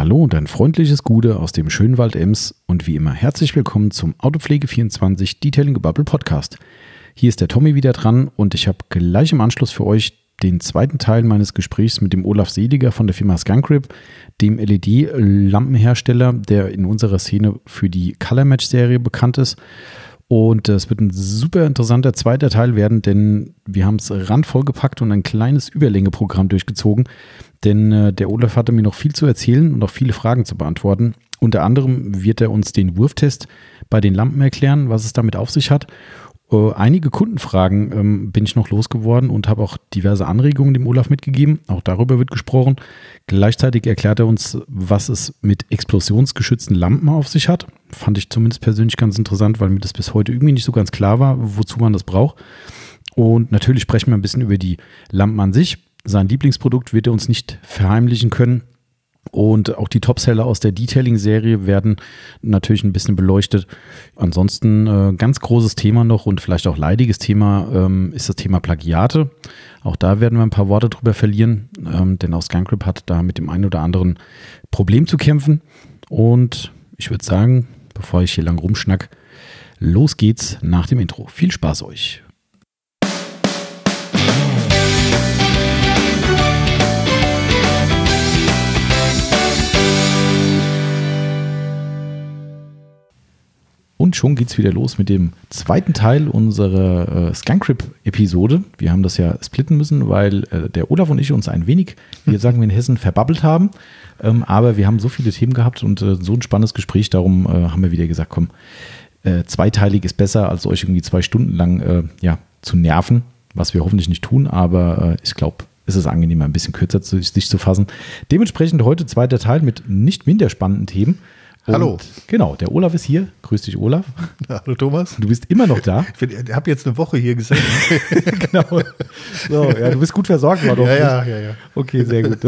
Hallo und ein freundliches Gute aus dem schönen Wald Ems und wie immer herzlich willkommen zum Autopflege24 Detailing Gebubble Podcast. Hier ist der Tommy wieder dran und ich habe gleich im Anschluss für euch den zweiten Teil meines Gesprächs mit dem Olaf Seliger von der Firma Skunkrip, dem LED-Lampenhersteller, der in unserer Szene für die Color Match Serie bekannt ist. Und es wird ein super interessanter zweiter Teil werden, denn wir haben es randvoll gepackt und ein kleines Überlängeprogramm durchgezogen. Denn der Olaf hatte mir noch viel zu erzählen und auch viele Fragen zu beantworten. Unter anderem wird er uns den Wurftest bei den Lampen erklären, was es damit auf sich hat. Einige Kundenfragen bin ich noch losgeworden und habe auch diverse Anregungen dem Olaf mitgegeben. Auch darüber wird gesprochen. Gleichzeitig erklärt er uns, was es mit explosionsgeschützten Lampen auf sich hat. Fand ich zumindest persönlich ganz interessant, weil mir das bis heute irgendwie nicht so ganz klar war, wozu man das braucht. Und natürlich sprechen wir ein bisschen über die Lampen an sich. Sein Lieblingsprodukt wird er uns nicht verheimlichen können. Und auch die Topseller aus der Detailing-Serie werden natürlich ein bisschen beleuchtet. Ansonsten ganz großes Thema noch und vielleicht auch leidiges Thema ist das Thema Plagiate. Auch da werden wir ein paar Worte drüber verlieren, denn auch Skunkrip hat da mit dem einen oder anderen Problem zu kämpfen. Und ich würde sagen, bevor ich hier lang rumschnack, los geht's nach dem Intro. Viel Spaß euch! Und schon geht's wieder los mit dem zweiten Teil unserer Skunkrip-Episode. Wir haben das ja splitten müssen, weil der Olaf und ich uns ein wenig, wie sagen wir in Hessen, verbabbelt haben. Aber wir haben so viele Themen gehabt und so ein spannendes Gespräch. Darum haben wir wieder gesagt, komm, zweiteilig ist besser, als euch irgendwie 2 Stunden lang zu nerven, was wir hoffentlich nicht tun. Aber ich glaube, es ist angenehmer, ein bisschen kürzer sich zu fassen. Dementsprechend heute zweiter Teil mit nicht minder spannenden Themen. Und hallo. Genau, der Olaf ist hier. Grüß dich, Olaf. Hallo, Thomas. Du bist immer noch da. Ich habe jetzt eine Woche hier gesessen. Genau. So, ja, du bist gut versorgt, war doch. Ja. Okay, sehr gut.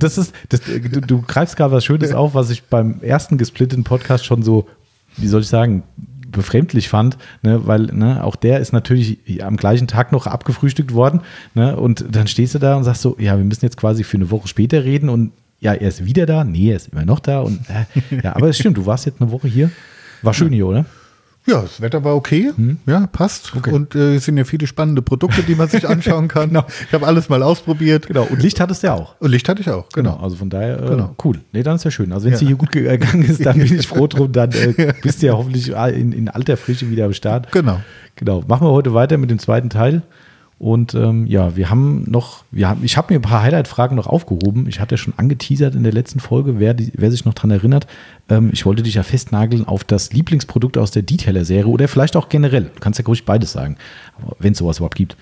Du greifst gerade was Schönes auf, was ich beim ersten gesplitteten Podcast schon so, wie soll ich sagen, befremdlich fand, ne, weil auch der ist natürlich am gleichen Tag noch abgefrühstückt worden, ne, und dann stehst du da und sagst so, ja, wir müssen jetzt quasi für eine Woche später reden und ja, er ist wieder da. Nee, er ist immer noch da. Und, ja, aber es stimmt, du warst jetzt eine Woche hier. War schön hier, oder? Ja, das Wetter war okay. Ja, passt. Okay. Und es sind ja viele spannende Produkte, die man sich anschauen kann. Genau. Ich habe alles mal ausprobiert. Genau. Und Licht hattest du ja auch. Und Licht hatte ich auch, genau. Also von daher, cool. Nee, dann ist ja schön. Also wenn es dir hier gut gegangen ist, dann bin ich froh drum. Dann bist du ja hoffentlich in alter Frische wieder am Start. Genau. Machen wir heute weiter mit dem zweiten Teil. Und ich habe mir ein paar Highlight-Fragen noch aufgehoben. Ich hatte ja schon angeteasert in der letzten Folge, wer sich noch dran erinnert. Ich wollte dich ja festnageln auf das Lieblingsprodukt aus der Detailer-Serie oder vielleicht auch generell. Du kannst ja ruhig beides sagen, wenn es sowas überhaupt gibt.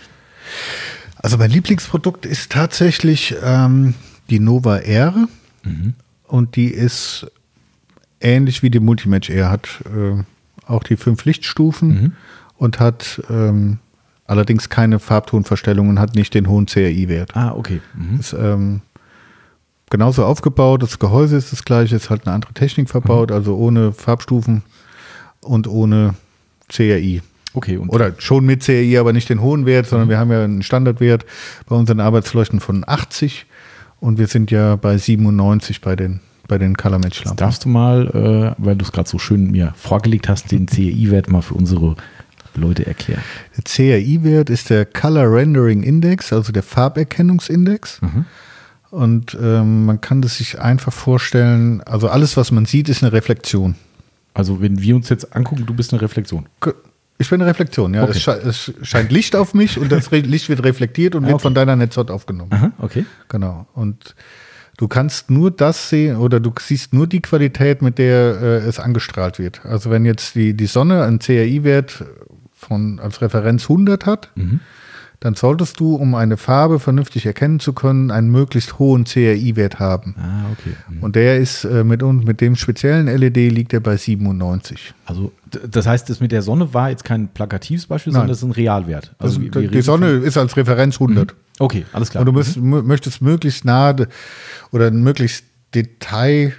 Also mein Lieblingsprodukt ist tatsächlich die Nova R. Und die ist ähnlich wie die Multimatch R. Hat auch die 5 Lichtstufen und hat allerdings keine Farbtonverstellung und hat nicht den hohen CRI-Wert. Ah, okay. Ist genauso aufgebaut, das Gehäuse ist das gleiche, ist halt eine andere Technik verbaut, also ohne Farbstufen und ohne CRI. Okay. Oder schon mit CRI, aber nicht den hohen Wert, sondern wir haben ja einen Standardwert bei unseren Arbeitsleuchten von 80 und wir sind ja bei 97 bei den Color Match Lampen. Darfst du mal, weil du es gerade so schön mir vorgelegt hast, den CRI-Wert mal für unsere Leute erklären. Der CRI-Wert ist der Color Rendering Index, also der Farberkennungsindex. Und man kann das sich einfach vorstellen, also alles, was man sieht, ist eine Reflexion. Also wenn wir uns jetzt angucken, du bist eine Reflexion. Ich bin eine Reflexion, ja. Okay. Es scheint Licht auf mich und das Licht wird reflektiert und wird von deiner Netzhaut aufgenommen. Aha, okay. Genau. Und du kannst nur das sehen oder du siehst nur die Qualität, mit der es angestrahlt wird. Also wenn jetzt die Sonne einen CRI-Wert als Referenz 100 hat, dann solltest du, um eine Farbe vernünftig erkennen zu können, einen möglichst hohen CRI-Wert haben. Ah, okay. Und der ist mit dem speziellen LED liegt er bei 97. Also das heißt, das mit der Sonne war jetzt kein plakatives Beispiel, sondern das ist ein Realwert. Also die Sonne ist als Referenz 100. Okay, alles klar. Und du möchtest möglichst nahe oder möglichst detailreiches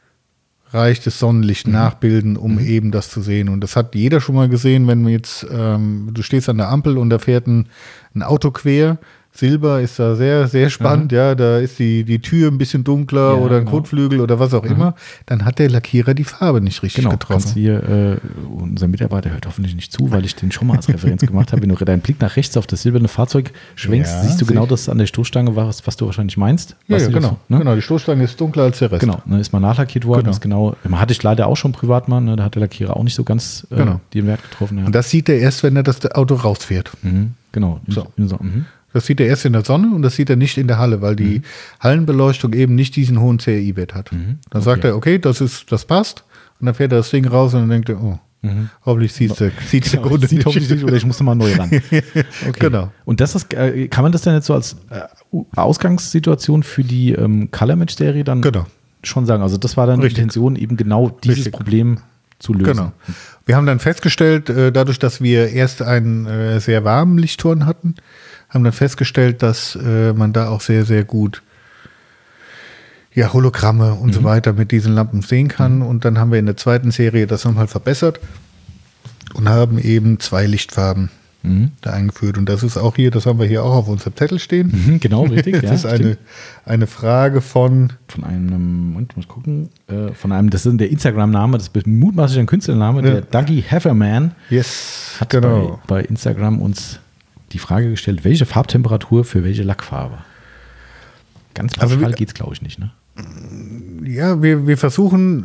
Sonnenlicht nachbilden, um eben das zu sehen. Und das hat jeder schon mal gesehen, wenn jetzt du stehst an der Ampel und da fährt ein Auto quer, Silber ist da sehr, sehr spannend, ja, da ist die Tür ein bisschen dunkler oder ein Kotflügel oder was auch immer, dann hat der Lackierer die Farbe nicht richtig getroffen. Kannst hier, unser Mitarbeiter hört hoffentlich nicht zu, weil ich den schon mal als Referenz gemacht habe. Wenn du deinen Blick nach rechts auf das silberne Fahrzeug schwenkst, siehst du genau das an der Stoßstange, was du wahrscheinlich meinst. Ja, genau. Ne? Genau, die Stoßstange ist dunkler als der Rest. Genau, ne, ist mal nachlackiert worden. Hatte ich leider auch schon privat mal, ne, da hat der Lackierer auch nicht so ganz den Wert getroffen. Ja. Und das sieht er erst, wenn er das Auto rausfährt. Genau. Das sieht er erst in der Sonne und das sieht er nicht in der Halle, weil die Hallenbeleuchtung eben nicht diesen hohen CRI-Wert hat. Dann sagt er, okay, das passt. Und dann fährt er das Ding raus und dann denkt er, hoffentlich sieht der Kunde nicht. Hoffentlich nicht, oder ich muss nochmal neu ran. Okay. Genau. Und kann man das denn jetzt so als Ausgangssituation für die Color-Match-Serie dann schon sagen? Also das war dann die Intention, eben genau dieses Problem zu lösen. Genau. Wir haben dann festgestellt, dadurch, dass wir erst einen sehr warmen Lichtturn hatten, haben dann festgestellt, dass man da auch sehr, sehr gut Hologramme und so weiter mit diesen Lampen sehen kann. Und dann haben wir in der zweiten Serie das nochmal verbessert und haben eben 2 Lichtfarben da eingeführt. Und das ist auch hier, das haben wir hier auch auf unserem Zettel stehen. Genau, richtig. Das ist eine Frage von einem, Moment, muss gucken, das ist der Instagram-Name, das ist mutmaßlich ein Künstlername, der Dougie Hefferman. Yes, hat bei Instagram uns die Frage gestellt, welche Farbtemperatur für welche Lackfarbe? Ganz pauschal geht es, glaube ich, nicht, ne? Ja, wir versuchen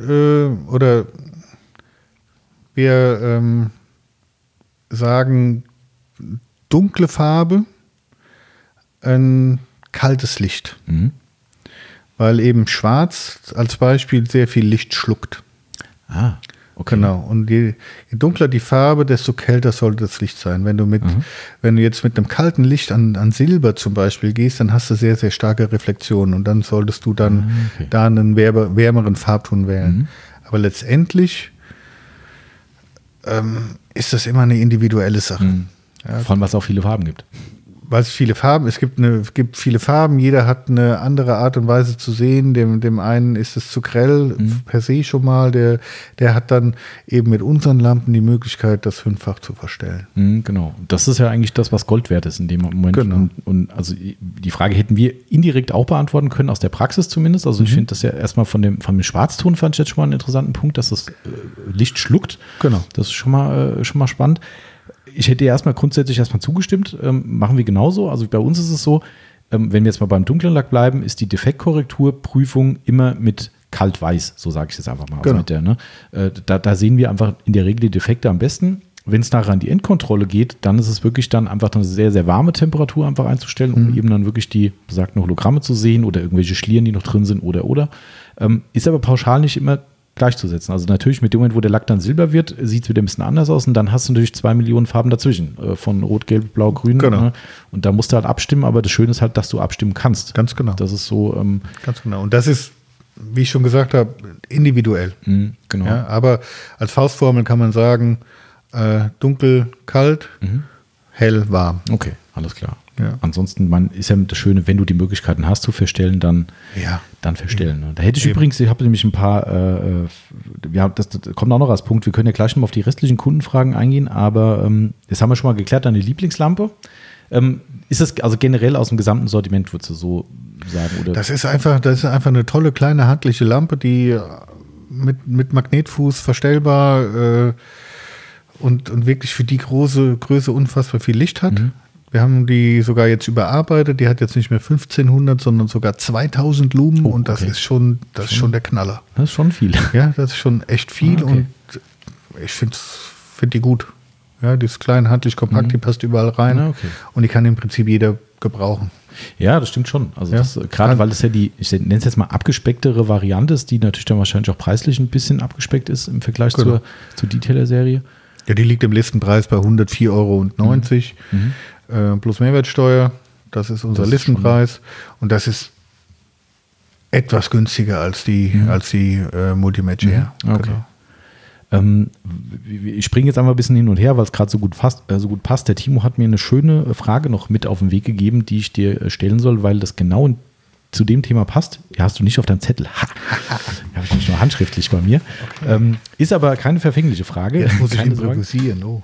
wir sagen, dunkle Farbe, ein kaltes Licht. Weil eben schwarz als Beispiel sehr viel Licht schluckt. Okay. Genau. Und je dunkler die Farbe, desto kälter sollte das Licht sein. Wenn du jetzt mit einem kalten Licht an Silber zum Beispiel gehst, dann hast du sehr, sehr starke Reflexionen und dann solltest du dann da einen wärmeren Farbton wählen. Aber letztendlich ist das immer eine individuelle Sache. Ja, vor allem, weil es auch viele Farben gibt. Weil es viele Farben, es gibt viele Farben, jeder hat eine andere Art und Weise zu sehen. Dem einen ist es zu grell per se schon mal, der hat dann eben mit unseren Lampen die Möglichkeit, das 5-fach zu verstellen. Genau. Das ist ja eigentlich das, was Gold wert ist in dem Moment. Genau. Und also die Frage hätten wir indirekt auch beantworten können, aus der Praxis zumindest. Also ich finde das ja erstmal von dem Schwarzton fand ich jetzt schon mal einen interessanten Punkt, dass das Licht schluckt. Genau. Das ist schon mal spannend. Ich hätte grundsätzlich zugestimmt, machen wir genauso. Also bei uns ist es so, wenn wir jetzt mal beim dunklen Lack bleiben, ist die Defektkorrekturprüfung immer mit kalt-weiß, so sage ich jetzt einfach mal. Genau. Da sehen wir einfach in der Regel die Defekte am besten. Wenn es nachher an die Endkontrolle geht, dann ist es wirklich dann einfach eine sehr, sehr warme Temperatur einfach einzustellen, um eben dann wirklich die besagten Hologramme zu sehen oder irgendwelche Schlieren, die noch drin sind oder. Ist aber pauschal nicht immer gleichzusetzen. Also natürlich mit dem Moment, wo der Lack dann silber wird, sieht es wieder ein bisschen anders aus und dann hast du natürlich 2 Millionen Farben dazwischen. Von Rot, Gelb, Blau, Grün. Genau. Ne? Und da musst du halt abstimmen, aber das Schöne ist halt, dass du abstimmen kannst. Ganz genau. Das ist so. Ganz genau. Und das ist, wie ich schon gesagt habe, individuell. Genau. Ja, aber als Faustformel kann man sagen, dunkel, kalt, hell, warm. Okay, alles klar. Ja. Ansonsten ist ja das Schöne, wenn du die Möglichkeiten hast zu verstellen, dann verstellen. Da hätte ich übrigens, ich habe nämlich ein paar, das kommt auch noch als Punkt, wir können ja gleich noch mal auf die restlichen Kundenfragen eingehen, aber das haben wir schon mal geklärt, deine Lieblingslampe. Ist das also generell aus dem gesamten Sortiment, würdest du so sagen? Oder? Das ist einfach eine tolle, kleine, handliche Lampe, die mit Magnetfuß verstellbar und wirklich für die große Größe unfassbar viel Licht hat. Wir haben die sogar jetzt überarbeitet. Die hat jetzt nicht mehr 1500, sondern sogar 2000 Lumen. Und das ist schon der Knaller. Das ist schon viel. Ja, das ist schon echt viel. Und ich finde die gut. Ja, die ist klein, handlich, kompakt, die passt überall rein. Und die kann im Prinzip jeder gebrauchen. Ja, das stimmt schon. Also gerade weil es ja ich nenne es jetzt mal abgespecktere Variante ist, die natürlich dann wahrscheinlich auch preislich ein bisschen abgespeckt ist im Vergleich zur Detailer-Serie. Ja, die liegt im Listenpreis bei 104,90 € plus Mehrwertsteuer. Das ist unser Listenpreis. Und das ist etwas günstiger als die Multimatch Air. Okay. Genau. Ich springe jetzt einmal ein bisschen hin und her, weil es gerade so gut passt. Der Timo hat mir eine schöne Frage noch mit auf den Weg gegeben, die ich dir stellen soll, weil das genau zu dem Thema passt. Die hast du nicht auf deinem Zettel. Die habe ich nicht nur handschriftlich bei mir. Okay. Ist aber keine verfängliche Frage. Jetzt muss ich improvisieren. Oh.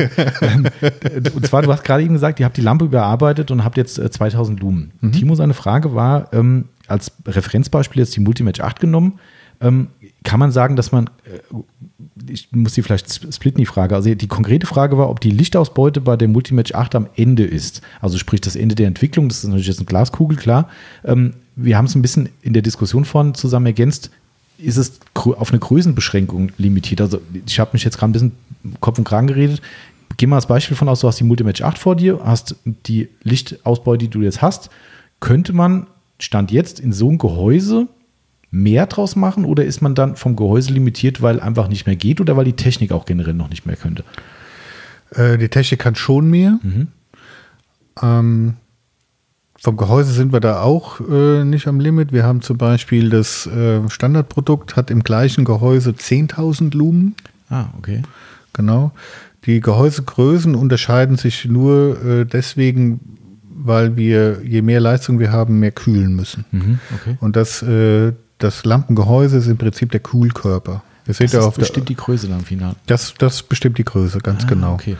Und zwar, du hast gerade eben gesagt, ihr habt die Lampe überarbeitet und habt jetzt 2000 Lumen. Timo, seine Frage war, als Referenzbeispiel jetzt die Multimatch 8 genommen. Kann man sagen, dass man, ich muss die vielleicht splitten, die Frage, also die konkrete Frage war, ob die Lichtausbeute bei der Multimatch 8 am Ende ist. Also sprich das Ende der Entwicklung, das ist natürlich jetzt eine Glaskugel, klar. Wir haben es ein bisschen in der Diskussion vorhin zusammen ergänzt, ist es auf eine Größenbeschränkung limitiert. Also ich habe mich jetzt gerade ein bisschen Kopf und Kragen geredet. Geh mal als Beispiel von aus, du hast die Multimatch 8 vor dir, hast die Lichtausbeute, die du jetzt hast. Könnte man, Stand jetzt, in so ein Gehäuse mehr draus machen oder ist man dann vom Gehäuse limitiert, weil einfach nicht mehr geht oder weil die Technik auch generell noch nicht mehr könnte? Die Technik kann schon mehr. Vom Gehäuse sind wir da auch nicht am Limit. Wir haben zum Beispiel das Standardprodukt, hat im gleichen Gehäuse 10.000 Lumen. Ah, okay. Genau. Die Gehäusegrößen unterscheiden sich nur deswegen, weil wir, je mehr Leistung wir haben, mehr kühlen müssen. Okay. Und das Lampengehäuse ist im Prinzip der Kühlkörper. Das bestimmt die Größe dann final. Das bestimmt die Größe, ganz genau. Okay.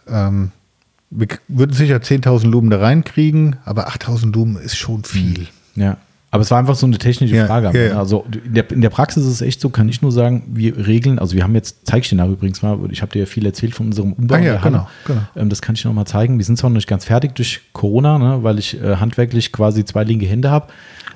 Wir würden sicher 10.000 Lumen da reinkriegen, aber 8.000 Lumen ist schon viel. Ja, aber es war einfach so eine technische Frage. Ja. Also in der Praxis ist es echt so, kann ich nur sagen, wir regeln, also wir haben jetzt, zeige ich dir nach übrigens mal, ich habe dir ja viel erzählt von unserem Umbau. Genau. Das kann ich noch mal zeigen. Wir sind zwar noch nicht ganz fertig durch Corona, ne, weil ich handwerklich quasi 2 linke Hände habe.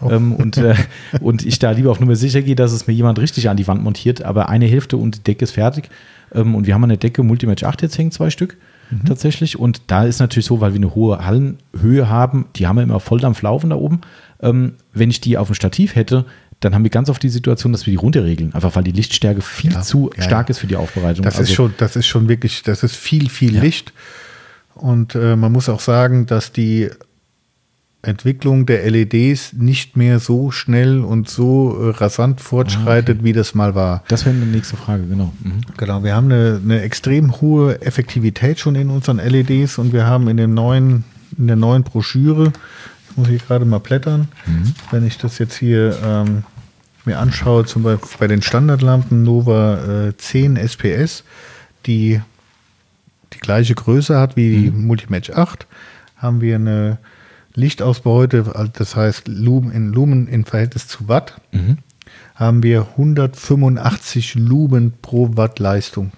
Und ich da lieber auf Nummer sicher gehe, dass es mir jemand richtig an die Wand montiert, aber eine Hälfte und die Decke ist fertig. Und wir haben an der Decke Multimatch 8 jetzt hängen, 2 Stück tatsächlich. Und da ist natürlich so, weil wir eine hohe Hallenhöhe haben, die haben wir immer Volldampf laufen da oben. Wenn ich die auf dem Stativ hätte, dann haben wir ganz oft die Situation, dass wir die runterregeln, einfach weil die Lichtstärke viel zu stark ist für die Aufbereitung. Das ist schon wirklich, das ist viel Licht. Und man muss auch sagen, dass die Entwicklung der LEDs nicht mehr so schnell und so rasant fortschreitet, wie das mal war. Das wäre die nächste Frage, genau. Genau, wir haben eine extrem hohe Effektivität schon in unseren LEDs und wir haben in der neuen Broschüre, ich muss hier gerade mal blättern, wenn ich das jetzt hier mir anschaue, zum Beispiel bei den Standardlampen Nova 10 SPS, die gleiche Größe hat wie die Multimatch 8, haben wir eine Lichtausbeute, das heißt Lumen in Verhältnis zu Watt, haben wir 185 Lumen pro Watt Leistung.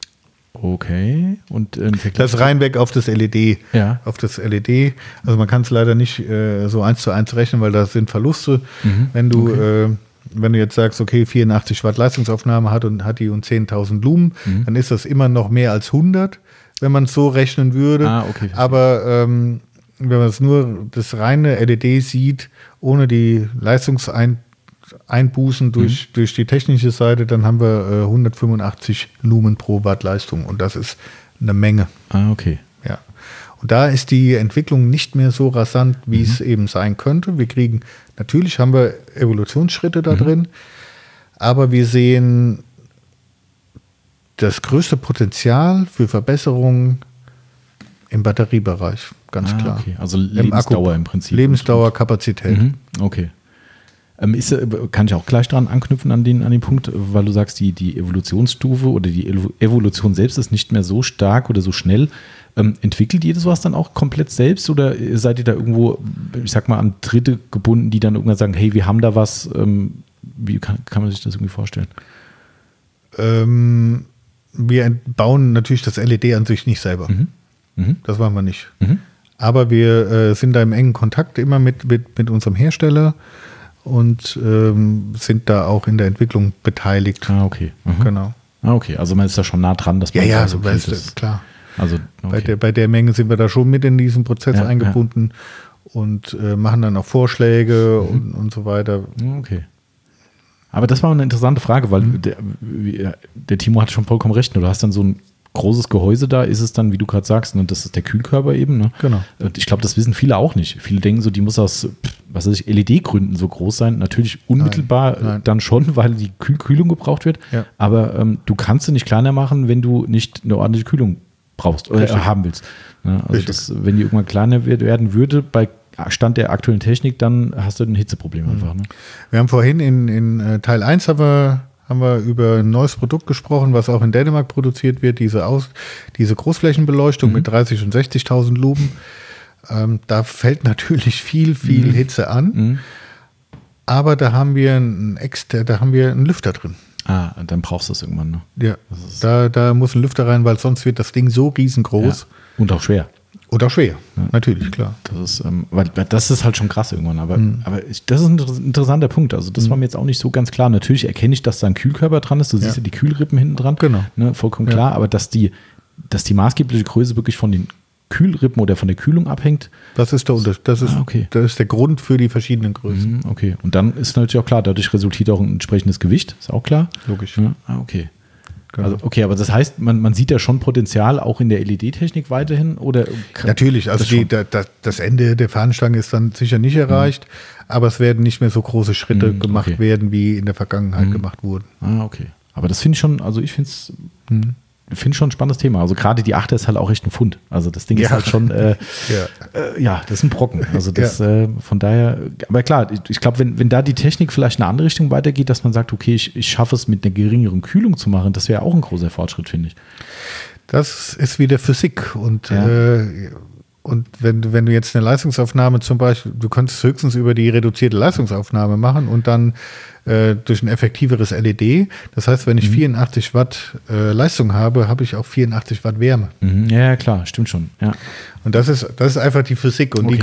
Okay. Und das reinweg auf das LED. Ja. Auf das LED. Also man kann es leider nicht so 1:1 rechnen, weil da sind Verluste. Wenn du jetzt sagst, okay, 84 Watt Leistungsaufnahme hat die 10.000 Lumen, dann ist das immer noch mehr als 100, wenn man es so rechnen würde. Okay, aber wenn man es nur das reine LED sieht, ohne die Leistungseinbußen durch die technische Seite, dann haben wir 185 Lumen pro Watt Leistung und das ist eine Menge. Okay. Ja. Und da ist die Entwicklung nicht mehr so rasant, wie es eben sein könnte. Natürlich haben wir Evolutionsschritte da drin, aber wir sehen das größte Potenzial für Verbesserungen im Batteriebereich, ganz klar. Okay. Also Lebensdauer im Prinzip. Lebensdauer, Kapazität. Okay. Kann ich auch gleich dran anknüpfen an den Punkt, weil du sagst, die Evolutionsstufe oder die Evolution selbst ist nicht mehr so stark oder so schnell. Entwickelt ihr sowas dann auch komplett selbst oder seid ihr da irgendwo, ich sag mal, an Dritte gebunden, die dann irgendwann sagen, hey, wir haben da was, wie kann man sich das irgendwie vorstellen? Wir bauen natürlich das LED an sich nicht selber. Das machen wir nicht. Aber wir sind da im engen Kontakt immer mit unserem Hersteller und sind da auch in der Entwicklung beteiligt. Okay. Genau. Okay, also man ist da schon nah dran, dass man so ist klar. Also okay. Bei der Menge sind wir da schon mit in diesen Prozess eingebunden und machen dann auch Vorschläge und so weiter. Okay. Aber das war eine interessante Frage, weil der Timo hatte schon vollkommen recht. Du hast dann so ein großes Gehäuse da, ist es dann, wie du gerade sagst, und das ist der Kühlkörper eben. Ne? Genau. Und ich glaube, das wissen viele auch nicht. Viele denken so, die muss aus, LED-Gründen so groß sein. Natürlich unmittelbar Nein. Dann schon, weil die Kühlung gebraucht wird. Ja. Aber du kannst sie nicht kleiner machen, wenn du nicht eine ordentliche Kühlung brauchst oder haben willst. Ja, also wenn die irgendwann kleiner werden würde, bei Stand der aktuellen Technik, dann hast du ein Hitzeproblem einfach. Ne? Wir haben vorhin in Teil 1 haben wir über ein neues Produkt gesprochen, was auch in Dänemark produziert wird, diese Großflächenbeleuchtung mit 30.000 und 60.000 Lumen. Da fällt natürlich viel Hitze an, aber da haben wir einen Lüfter drin. Ah, dann brauchst du es irgendwann. Ne? Ja, da muss ein Lüfter rein, weil sonst wird das Ding so riesengroß. Ja. Und auch schwer. Und auch schwer, natürlich, klar. Weil das ist halt schon krass irgendwann. Aber das ist ein interessanter Punkt. Also das war mir jetzt auch nicht so ganz klar. Natürlich erkenne ich, dass da ein Kühlkörper dran ist. Du siehst ja die Kühlrippen hinten dran. Genau. Ne, vollkommen klar. Aber dass die maßgebliche Größe wirklich von den Kühlrippen oder von der Kühlung abhängt. Das ist der Unterschied. Das ist der Grund für die verschiedenen Größen. Okay. Und dann ist natürlich auch klar, dadurch resultiert auch ein entsprechendes Gewicht. Ist auch klar. Logisch. Ja, okay. Genau. Also, okay, aber das heißt, man sieht da schon Potenzial auch in der LED-Technik weiterhin? Oder natürlich, also das Ende der Fahnenstange ist dann sicher nicht erreicht, aber es werden nicht mehr so große Schritte gemacht werden, wie in der Vergangenheit gemacht wurden. Ah, okay. Aber das finde ich schon, also ich finde es schon ein spannendes Thema. Also gerade die 8er ist halt auch echt ein Pfund. Also das Ding ist halt schon, das ist ein Brocken. Also das von daher, aber klar, ich glaube, wenn da die Technik vielleicht in eine andere Richtung weitergeht, dass man sagt, okay, ich schaffe es mit einer geringeren Kühlung zu machen, das wäre auch ein großer Fortschritt, finde ich. Das ist wieder Physik und wenn du jetzt eine Leistungsaufnahme zum Beispiel, du könntest höchstens über die reduzierte Leistungsaufnahme machen und dann durch ein effektiveres LED. Das heißt, wenn ich 84 Watt Leistung habe, habe ich auch 84 Watt Wärme. Ja, klar, stimmt schon. Ja. Und das ist einfach die Physik und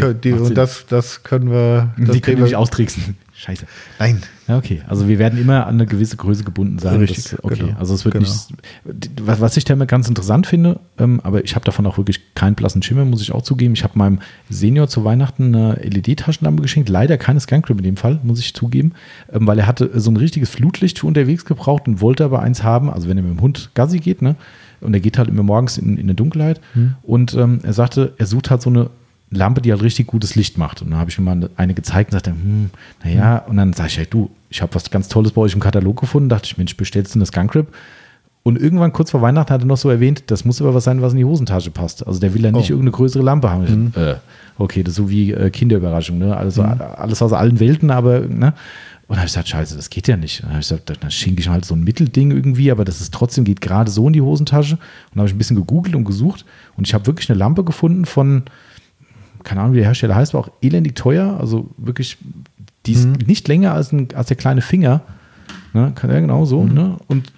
das können wir. Die können wir nicht austricksen. Scheiße. Nein. Ja, okay. Also wir werden immer an eine gewisse Größe gebunden sein. Richtig. Okay. Genau. Also es wird nicht. Was ich da immer ganz interessant finde, aber ich habe davon auch wirklich keinen blassen Schimmer, muss ich auch zugeben. Ich habe meinem Senior zu Weihnachten eine LED-Taschenlampe geschenkt. Leider keine Scancrip in dem Fall, muss ich zugeben, weil er hatte so ein richtiges Flutlicht für unterwegs gebraucht und wollte aber eins haben. Also wenn er mit dem Hund Gassi geht, ne? Und er geht halt immer morgens in der Dunkelheit. Und er sagte, er sucht halt so eine Lampe, die halt richtig gutes Licht macht. Und dann habe ich mir mal eine gezeigt und sagte, und dann sage ich, hey, du, ich habe was ganz Tolles bei euch im Katalog gefunden. Dachte ich, Mensch, bestellst du eine Scancrip? Und irgendwann kurz vor Weihnachten hat er noch so erwähnt, das muss aber was sein, was in die Hosentasche passt. Also der will ja nicht irgendeine größere Lampe haben. Okay, das ist so wie Kinderüberraschung, ne? Also alles aus allen Welten, aber, ne? Und dann habe ich gesagt, scheiße, das geht ja nicht. Und dann habe ich gesagt, dann schenke ich halt so ein Mittelding irgendwie, aber das ist trotzdem, geht gerade so in die Hosentasche. Und dann habe ich ein bisschen gegoogelt und gesucht und ich habe wirklich eine Lampe gefunden von, keine Ahnung, wie der Hersteller heißt, war auch elendig teuer, also wirklich, die ist nicht länger als der kleine Finger, ne? Ja, genau so, ne? Und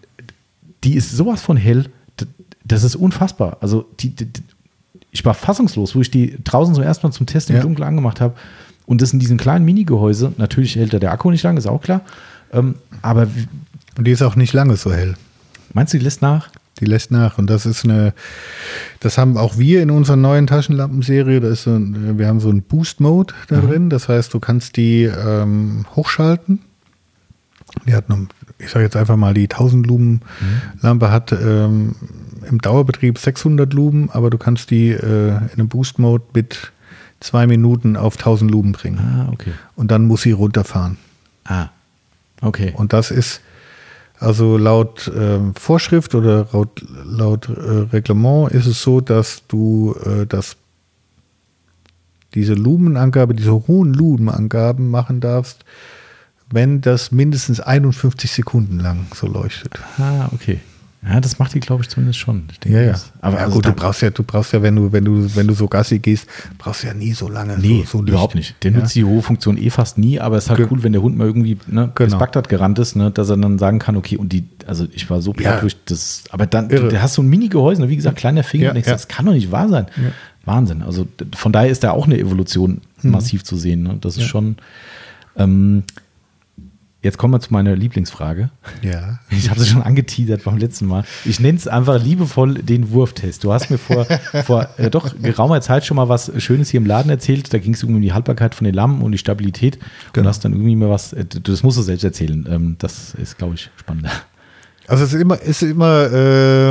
die ist sowas von hell, das ist unfassbar. Also ich war fassungslos, wo ich die draußen zum ersten Mal zum Test im Dunkeln angemacht habe. Und das in diesem kleinen Minigehäuse, natürlich hält der Akku nicht lange, ist auch klar. Aber und die ist auch nicht lange so hell. Meinst du, die lässt nach? Die lässt nach. Und das haben auch wir in unserer neuen Taschenlampenserie. Wir haben so einen Boost-Mode da drin. Das heißt, du kannst die hochschalten. Die hat ich sage jetzt einfach mal, die 1000 Lumen Lampe hat im Dauerbetrieb 600 Lumen, aber du kannst die in einem Boost-Mode mit 2 Minuten auf 1000 Lumen bringen. Ah, okay. Und dann muss sie runterfahren. Ah, okay. Und das ist also laut Vorschrift oder laut Reglement ist es so, dass du diese Lumenangabe, diese hohen Lumenangaben machen darfst, wenn das mindestens 51 Sekunden lang so leuchtet. Ah, okay. Ja, das macht die, glaube ich, zumindest schon. Ich denke, ja. Aber also gut, du brauchst ja, wenn du so Gassi gehst, brauchst du ja nie so lange. Nee, so überhaupt nicht. Der nutzt die hohe Funktion fast nie, aber es ist halt cool, wenn der Hund mal irgendwie bis Bagdad gerannt ist, ne, dass er dann sagen kann, okay, und ich war so platt durch das, aber dann, du hast so ein Mini-Gehäuse, ne, wie gesagt, kleiner Finger, und denkst, das kann doch nicht wahr sein. Ja. Wahnsinn. Also von daher ist da auch eine Evolution massiv zu sehen. Ne? Das ist schon. Jetzt kommen wir zu meiner Lieblingsfrage. Ja. Ich habe sie schon angeteasert beim letzten Mal. Ich nenne es einfach liebevoll den Wurftest. Du hast mir vor doch geraumer Zeit schon mal was Schönes hier im Laden erzählt. Da ging es irgendwie um die Haltbarkeit von den Lampen und die Stabilität. Genau. Und hast dann irgendwie mal was, das musst du selbst erzählen. Das ist, glaube ich, spannender. Also es ist immer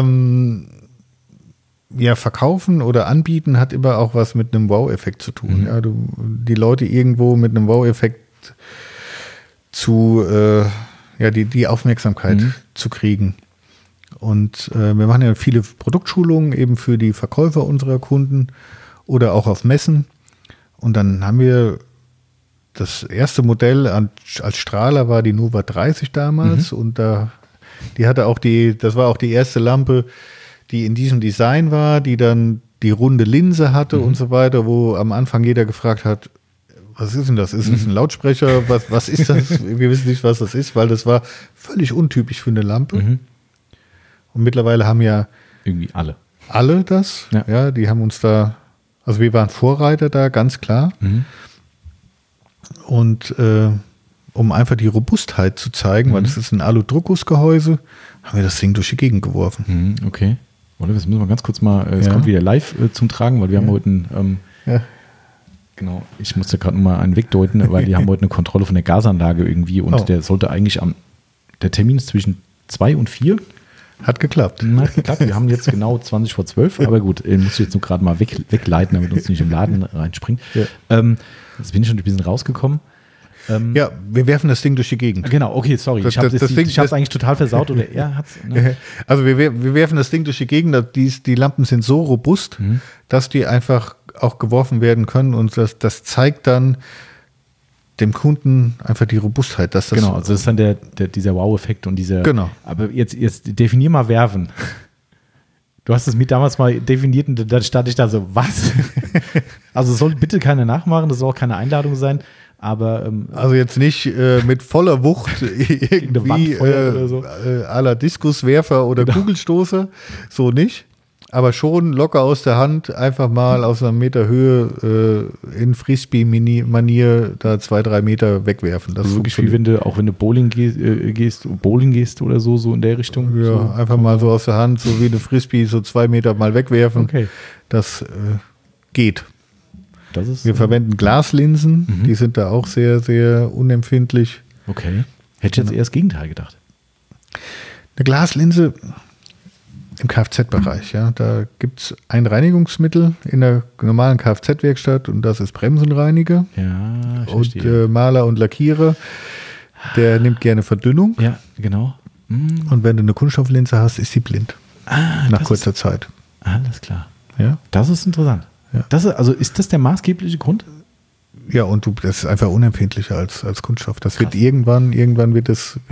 verkaufen oder anbieten hat immer auch was mit einem Wow-Effekt zu tun. Ja, die Leute irgendwo mit einem Wow-Effekt die Aufmerksamkeit zu kriegen. Und wir machen ja viele Produktschulungen eben für die Verkäufer unserer Kunden oder auch auf Messen. Und dann haben wir das erste Modell als Strahler war die Nova 30 damals und die hatte auch das war auch die erste Lampe, die in diesem Design war, die dann die runde Linse hatte und so weiter, wo am Anfang jeder gefragt hat, was ist denn das? Ist es ein Lautsprecher? Was ist das? Wir wissen nicht, was das ist, weil das war völlig untypisch für eine Lampe. Und mittlerweile haben ja irgendwie alle das. Ja, die haben uns da, also wir waren Vorreiter da, ganz klar. Und um einfach die Robustheit zu zeigen, weil das ist ein Alu-Druckgussgehäuse, haben wir das Ding durch die Gegend geworfen. Okay. Warte, das müssen wir ganz kurz mal, es kommt wieder live zum Tragen, weil wir haben heute genau, ich musste gerade mal einen wegdeuten, weil die haben heute eine Kontrolle von der Gasanlage irgendwie und der sollte eigentlich der Termin ist zwischen 2 und 4. Hat geklappt. Hat geklappt. Wir haben jetzt genau 20 vor 12, aber gut, muss ich jetzt nur gerade mal wegleiten, damit uns nicht im Laden reinspringt. Ja. Jetzt bin ich schon ein bisschen rausgekommen. Ja, wir werfen das Ding durch die Gegend. Genau, okay, sorry. Ich habe es eigentlich total versaut oder er hat es. Ne? Also wir werfen das Ding durch die Gegend. Die Lampen sind so robust, dass die einfach auch geworfen werden können und das zeigt dann dem Kunden einfach die Robustheit. Dass das genau, also das ist dann dieser Wow-Effekt und dieser. Genau. Aber jetzt definier mal werfen. Du hast es mir damals mal definiert und dann stand ich da so, was? Also soll bitte keiner nachmachen, das soll auch keine Einladung sein. Aber also jetzt nicht mit voller Wucht irgendwie oder so. à la Diskuswerfer oder Kugelstoßer, so nicht. Aber schon locker aus der Hand, einfach mal aus einer Meter Höhe in Frisbee-Manier da 2-3 Meter wegwerfen. Das also wirklich wie wenn du Bowling gehst oder so in der Richtung. Ja, so. Einfach mal so aus der Hand, so wie eine Frisbee, so 2 Meter mal wegwerfen. Okay. Das geht. Wir ist, verwenden Glaslinsen, die sind da auch sehr, sehr unempfindlich. Okay. Hätte ich jetzt eher das Gegenteil gedacht. Eine Glaslinse im Kfz-Bereich, ja, da gibt es ein Reinigungsmittel in der normalen Kfz-Werkstatt und das ist Bremsenreiniger. Ja, ich und verstehe. Maler und Lackierer, der nimmt gerne Verdünnung. Ja, genau. Und wenn du eine Kunststofflinse hast, ist sie blind. Nach kurzer Zeit. Alles klar. Ja. Das ist interessant. Ja. Ist das der maßgebliche Grund? Ja, und das ist einfach unempfindlicher als Kunststoff. Das wird irgendwann wird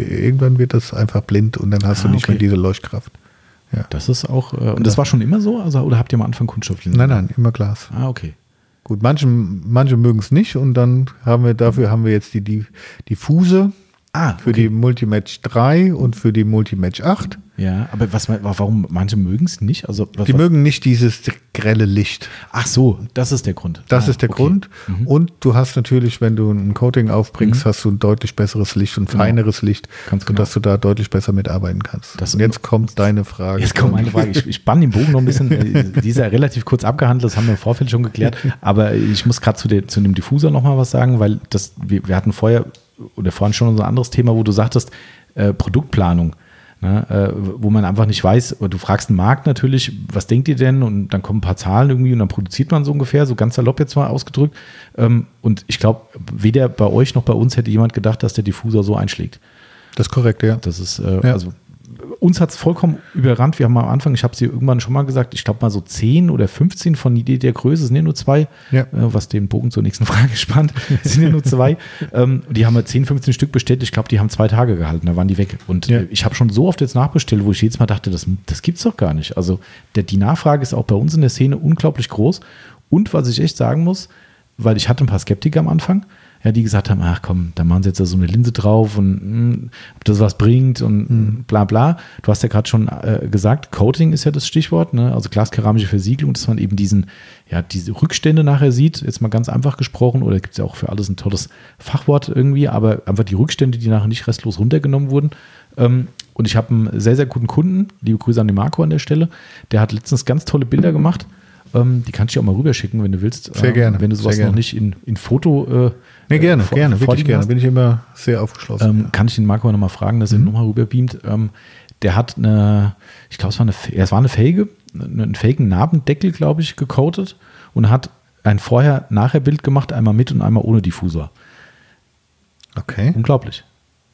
das einfach blind und dann hast du nicht mehr diese Leuchtkraft. Ja. Das ist auch, und das war schon immer so? Also, oder habt ihr am Anfang Kunststofflinsen? Nein, immer Glas. Ah, okay. Gut, manche mögen es nicht und dann haben wir jetzt die Diffuse für die Multimatch 3 und für die Multimatch 8. Ja, aber warum manche mögen es nicht? Also, die mögen nicht dieses grelle Licht. Ach so, das ist der Grund. Das ist der Grund. Und du hast natürlich, wenn du ein Coating aufbringst, hast du ein deutlich besseres Licht und feineres Licht, sodass du da deutlich besser mitarbeiten kannst. Und jetzt kommt deine Frage. Jetzt kommt meine Frage. Ich spanne den Bogen noch ein bisschen. Die ist ja relativ kurz abgehandelt, das haben wir im Vorfeld schon geklärt. Aber ich muss gerade zu dem Diffuser nochmal was sagen, weil wir hatten vorhin schon so ein anderes Thema, wo du sagtest, Produktplanung. Ne, wo man einfach nicht weiß, du fragst den Markt natürlich, was denkt ihr denn? Und dann kommen ein paar Zahlen irgendwie und dann produziert man so ungefähr, so ganz salopp jetzt mal ausgedrückt. Und ich glaube, weder bei euch noch bei uns hätte jemand gedacht, dass der Diffuser so einschlägt. Das ist korrekt, ja. Das ist, also uns hat es vollkommen überrannt. Wir haben am Anfang, ich habe es dir irgendwann schon mal gesagt, ich glaube mal so 10 oder 15 von der Größe, sind ja nur 2, was den Bogen zur nächsten Frage spannt, sind ja nur 2. Die haben wir 10, 15 Stück bestellt, ich glaube, die haben 2 Tage gehalten, da waren die weg. Und ich habe schon so oft jetzt nachbestellt, wo ich jedes Mal dachte, das gibt's doch gar nicht. Also die Nachfrage ist auch bei uns in der Szene unglaublich groß. Und was ich echt sagen muss, weil ich hatte ein paar Skeptiker am Anfang, die gesagt haben, ach komm, da machen sie jetzt so eine Linse drauf und ob das was bringt und bla bla. Du hast ja gerade schon gesagt, Coating ist ja das Stichwort, ne? Also glaskeramische Versiegelung, dass man eben diese Rückstände nachher sieht, jetzt mal ganz einfach gesprochen, oder gibt es ja auch für alles ein tolles Fachwort irgendwie, aber einfach die Rückstände, die nachher nicht restlos runtergenommen wurden. Und ich habe einen sehr, sehr guten Kunden, liebe Grüße an den Marco an der Stelle, der hat letztens ganz tolle Bilder gemacht. Die kann ich dir auch mal rüberschicken, wenn du willst. Sehr gerne. Wenn du sowas noch nicht in Foto gerne, wirklich gerne. Bin ich immer sehr aufgeschlossen. Kann ich den Marco nochmal fragen, dass er nochmal rüberbeamt. Der hat ich glaube, es war eine Felge, einen Felgen-Narbendeckel, glaube ich, gecoatet und hat ein Vorher-Nachher-Bild gemacht, einmal mit und einmal ohne Diffusor. Okay. Unglaublich.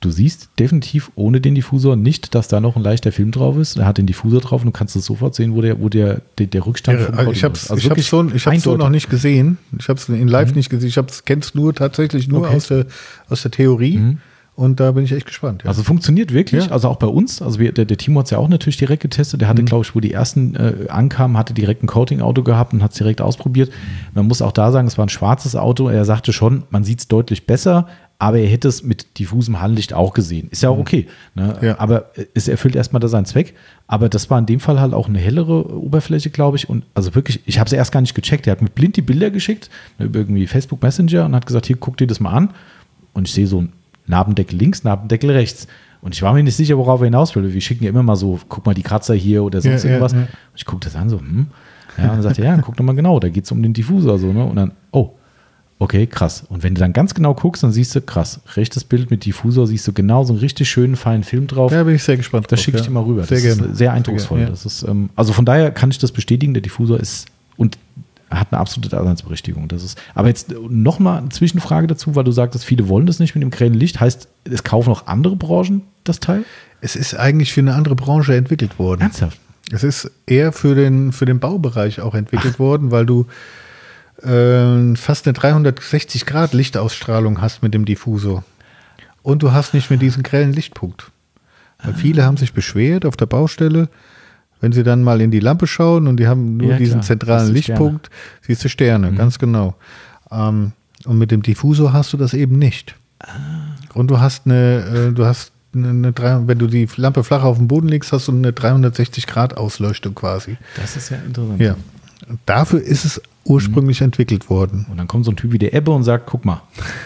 du siehst definitiv ohne den Diffusor nicht, dass da noch ein leichter Film drauf ist. Er hat den Diffusor drauf und du kannst es sofort sehen, wo der Rückstand vom also ich habe es so noch nicht gesehen. Ich habe es in live nicht gesehen. Ich kenne es tatsächlich nur aus der Theorie. Und da bin ich echt gespannt. Ja. Also funktioniert wirklich, also auch bei uns. Also der Timo hat es ja auch natürlich direkt getestet. Der hatte, glaube ich, wo die ersten ankamen, hatte direkt ein Coating-Auto gehabt und hat es direkt ausprobiert. Man muss auch da sagen, es war ein schwarzes Auto. Er sagte schon, man sieht es deutlich besser, aber er hätte es mit diffusem Handlicht auch gesehen. Ist ja auch okay. Ne? Ja. Aber es erfüllt erstmal da seinen Zweck. Aber das war in dem Fall halt auch eine hellere Oberfläche, glaube ich. Und also wirklich, ich habe es erst gar nicht gecheckt. Er hat mir blind die Bilder geschickt, über irgendwie Facebook Messenger und hat gesagt, hier, guck dir das mal an. Und ich sehe so ein Nabendeckel links, Nabendeckel rechts. Und ich war mir nicht sicher, worauf er hinaus will. Wir schicken ja immer mal so, guck mal die Kratzer hier oder sonst irgendwas. Und ich gucke das an, so, Ja, und dann sagt er, ja, guck doch mal genau, da geht es um den Diffusor. So, ne? Und dann, okay, krass. Und wenn du dann ganz genau guckst, dann siehst du, krass, rechtes Bild mit Diffusor, siehst du genau so einen richtig schönen, feinen Film drauf. Ja, bin ich sehr gespannt. Das schicke ich dir mal rüber. Sehr gerne. Ist sehr eindrucksvoll. Sehr das ist, also von daher kann ich das bestätigen, der Diffusor ist und hat eine absolute Daseinsberechtigung. Aber jetzt nochmal eine Zwischenfrage dazu, weil du sagtest, viele wollen das nicht mit dem grellen Licht. Heißt, es kaufen auch andere Branchen das Teil? Es ist eigentlich für eine andere Branche entwickelt worden. Ernsthaft? Es ist eher für den Baubereich auch entwickelt worden, weil du fast eine 360 Grad Lichtausstrahlung hast mit dem Diffusor. Und du hast nicht mehr diesen grellen Lichtpunkt. Weil viele haben sich beschwert auf der Baustelle, wenn sie dann mal in die Lampe schauen und die haben nur diesen zentralen Lichtpunkt, siehst du Sterne, ganz genau. Und mit dem Diffusor hast du das eben nicht. Und du hast wenn du die Lampe flach auf den Boden legst, hast du eine 360 Grad Ausleuchtung quasi. Das ist ja interessant. Ja. Und dafür ist es ursprünglich entwickelt worden. Und dann kommt so ein Typ wie der Ebbe und sagt, guck mal.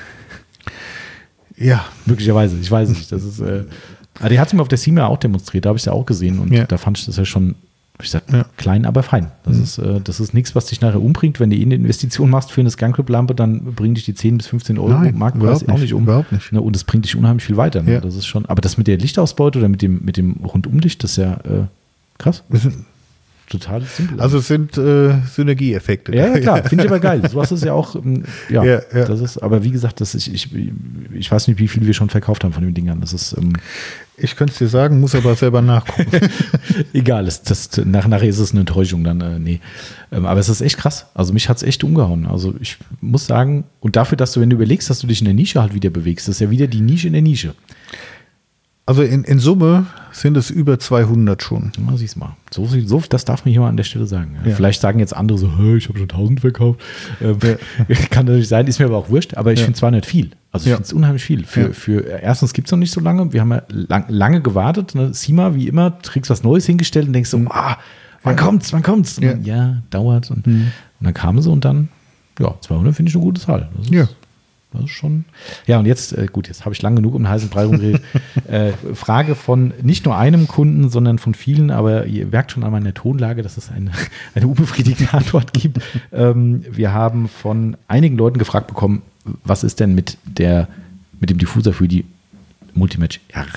Ja. Möglicherweise, ich weiß nicht. Das ist, die hat es mir auf der SEMA auch demonstriert, da habe ich es ja auch gesehen und da fand ich das ja schon, ich sag, klein, aber fein. Das ist nichts, was dich nachher umbringt. Wenn du eine Investition machst für eine Scangrip-Lampe, dann bringt dich die 10 bis 15 Euro Marktpreis auch nicht um. Überhaupt nicht. Ne, und es bringt dich unheimlich viel weiter. Ne? Ja. Das ist schon, aber das mit der Lichtausbeute oder mit dem Rundumlicht, das ist ja krass. Total simpel. Also es sind Synergieeffekte. Ja, klar, finde ich aber geil. Sowas ist ja auch, das ist, aber wie gesagt, ich weiß nicht, wie viel wir schon verkauft haben von den Dingern. Das ist, ich könnte es dir sagen, muss aber selber nachgucken. Egal, nachher ist es eine Enttäuschung dann, nee. Aber es ist echt krass. Also mich hat es echt umgehauen. Also ich muss sagen, und dafür, dass du, wenn du überlegst, dass du dich in der Nische halt wieder bewegst, das ist ja wieder die Nische in der Nische. Also in Summe sind es über 200 schon. Ja, siehst mal. So, das darf mir hier mal an der Stelle sagen. Ja. Vielleicht sagen jetzt andere so, ich habe schon 1000 verkauft. Kann natürlich sein, ist mir aber auch wurscht. Aber ich finde 200 viel. Also ich finde es unheimlich viel. Erstens gibt es noch nicht so lange. Wir haben ja lange gewartet. Ne? SEMA, wie immer, kriegst was Neues hingestellt und denkst so, wann kommt's? Und dann, dauert. Und dann kam sie und dann, 200 finde ich eine gute Zahl. Das ist schon. Ja, und jetzt, jetzt habe ich lang genug um den heißen Brei rumgeredet. Frage von nicht nur einem Kunden, sondern von vielen, aber ihr merkt schon an meiner Tonlage, dass es eine unbefriedigende Antwort gibt. Wir haben von einigen Leuten gefragt bekommen, was ist denn mit dem Diffusor für die Multimatch R?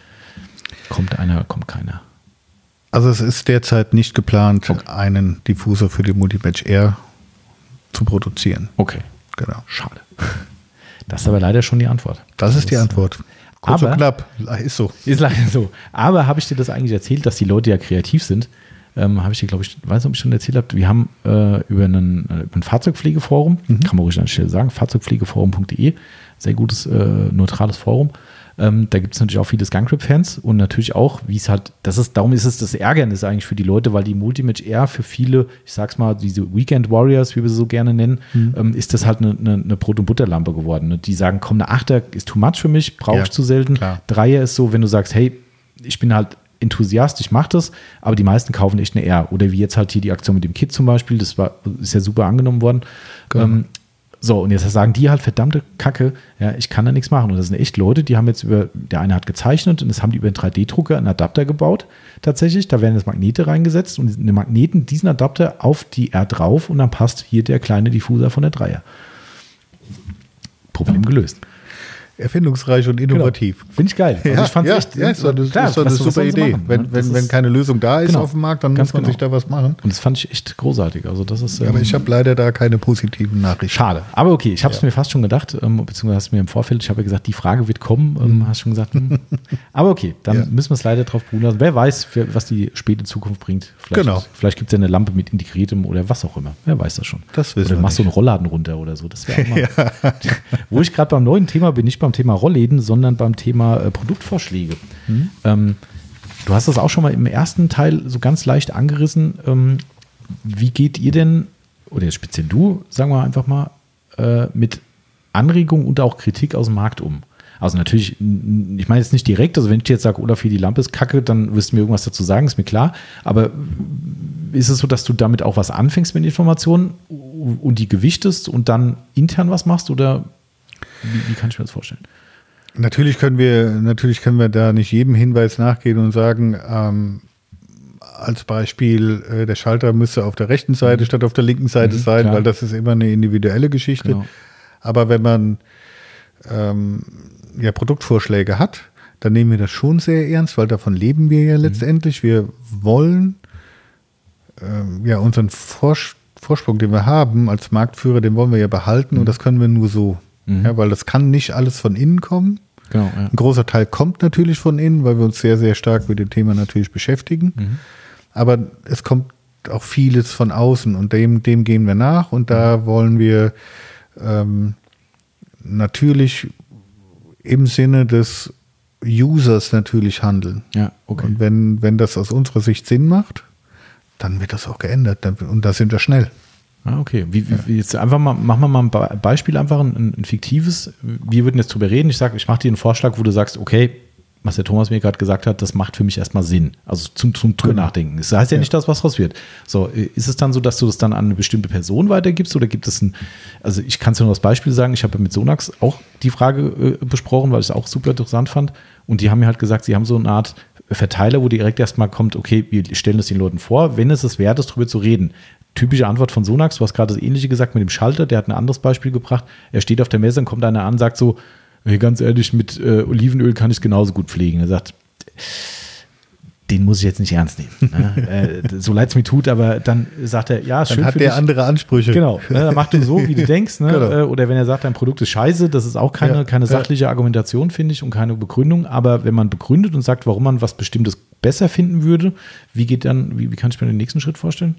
Kommt einer, kommt keiner? Also es ist derzeit nicht geplant, einen Diffusor für die Multimatch R zu produzieren. Okay. Genau. Schade. Das ist aber leider schon die Antwort. Das ist die Antwort. Kurz und knapp. Ist so. Ist leider so. Aber habe ich dir das eigentlich erzählt, dass die Leute ja kreativ sind? Habe ich dir, glaube ich, weiß nicht, ob ich schon erzählt habe. Wir haben über ein Fahrzeugpflegeforum, kann man ruhig an der Stelle sagen, fahrzeugpflegeforum.de, sehr gutes, neutrales Forum. Da gibt es natürlich auch viele Scangrip-Fans und natürlich auch, wie es halt, darum ist es das Ärgernis eigentlich für die Leute, weil die Multimatch R für viele, ich sag's mal, diese Weekend Warriors, wie wir sie so gerne nennen, ist das halt eine Brot- und Butterlampe geworden. Ne? Die sagen, komm, eine Achter ist too much für mich, brauche ich zu selten. Klar. Dreier ist so, wenn du sagst, hey, ich bin halt Enthusiast, ich mache das, aber die meisten kaufen echt eine R. Oder wie jetzt halt hier die Aktion mit dem Kit zum Beispiel, ist ja super angenommen worden. Genau. So, und jetzt sagen die halt, verdammte Kacke, ich kann da nichts machen. Und das sind echt Leute, die haben jetzt der eine hat gezeichnet und das haben die über einen 3D-Drucker einen Adapter gebaut, tatsächlich. Da werden jetzt Magnete reingesetzt und die Magneten diesen Adapter auf die R drauf und dann passt hier der kleine Diffusor von der Dreier. Problem gelöst. erfindungsreich und innovativ. Finde ich geil. Also ich fand's echt, ist eine super Idee. Wenn keine Lösung da ist auf dem Markt, dann muss man sich da was machen. Und das fand ich echt großartig. Also das ist, aber ich habe leider da keine positiven Nachrichten. Schade. Aber okay, ich habe es mir fast schon gedacht, beziehungsweise hast du mir im Vorfeld, ich habe ja gesagt, die Frage wird kommen, hast schon gesagt. Aber okay, dann müssen wir es leider drauf beruhen lassen. Wer weiß, was die späte Zukunft bringt. Vielleicht gibt es ja eine Lampe mit integriertem oder was auch immer. Wer weiß das schon. Das wissen wir. Oder machst du einen Rollladen runter oder so. Das wäre auch mal. Wo ich gerade beim neuen Thema bin, nicht beim Thema Rollläden, sondern beim Thema Produktvorschläge. Du hast das auch schon mal im ersten Teil so ganz leicht angerissen. Wie geht ihr denn, oder speziell du, sagen wir einfach mal, mit Anregungen und auch Kritik aus dem Markt um? Also natürlich, ich meine jetzt nicht direkt, also wenn ich dir jetzt sage, Olaf, hier die Lampe ist kacke, dann wirst du mir irgendwas dazu sagen, ist mir klar. Aber ist es so, dass du damit auch was anfängst mit Informationen und die gewichtest und dann intern was machst? Oder wie kann ich mir das vorstellen? Natürlich können wir da nicht jedem Hinweis nachgehen und sagen, als Beispiel, der Schalter müsste auf der rechten Seite statt auf der linken Seite sein, klar. Weil das ist immer eine individuelle Geschichte. Genau. Aber wenn man Produktvorschläge hat, dann nehmen wir das schon sehr ernst, weil davon leben wir ja letztendlich. Wir wollen unseren Vorsprung, den wir haben als Marktführer, den wollen wir ja behalten und das können wir nur so. Ja, weil das kann nicht alles von innen kommen. Genau, ja. Ein großer Teil kommt natürlich von innen, weil wir uns sehr, sehr stark mit dem Thema natürlich beschäftigen. Aber es kommt auch vieles von außen und dem gehen wir nach und da wollen wir natürlich im Sinne des Users natürlich handeln. Ja, okay. Und wenn das aus unserer Sicht Sinn macht, dann wird das auch geändert und da sind wir schnell. Ah, okay. Wie jetzt einfach mal, machen wir mal ein Beispiel, einfach ein fiktives. Wir würden jetzt drüber reden. Ich mache dir einen Vorschlag, wo du sagst, okay, was der Thomas mir gerade gesagt hat, das macht für mich erstmal Sinn. Also zum drüber nachdenken. Das heißt ja nicht, dass was raus wird. So, ist es dann so, dass du das dann an eine bestimmte Person weitergibst oder gibt es also ich kann es nur als Beispiel sagen, ich habe mit Sonax auch die Frage besprochen, weil ich es auch super interessant fand und die haben mir halt gesagt, sie haben so eine Art Verteiler, wo direkt erstmal kommt, okay, wir stellen das den Leuten vor, wenn es wert ist, darüber zu reden. Typische Antwort von Sonax, du hast gerade das Ähnliche gesagt mit dem Schalter, der hat ein anderes Beispiel gebracht. Er steht auf der Messe und kommt einer an und sagt so, hey, ganz ehrlich, mit Olivenöl kann ich es genauso gut pflegen. Er sagt, den muss ich jetzt nicht ernst nehmen. Ne? So leid es mir tut, aber dann sagt er, ja, ist schön für dich. Dann hat der andere Ansprüche. Genau, ne, dann mach du so, wie du denkst. Ne? Genau. Oder wenn er sagt, dein Produkt ist scheiße, das ist auch keine sachliche Argumentation, finde ich, und keine Begründung. Aber wenn man begründet und sagt, warum man was Bestimmtes besser finden würde, wie kann ich mir den nächsten Schritt vorstellen?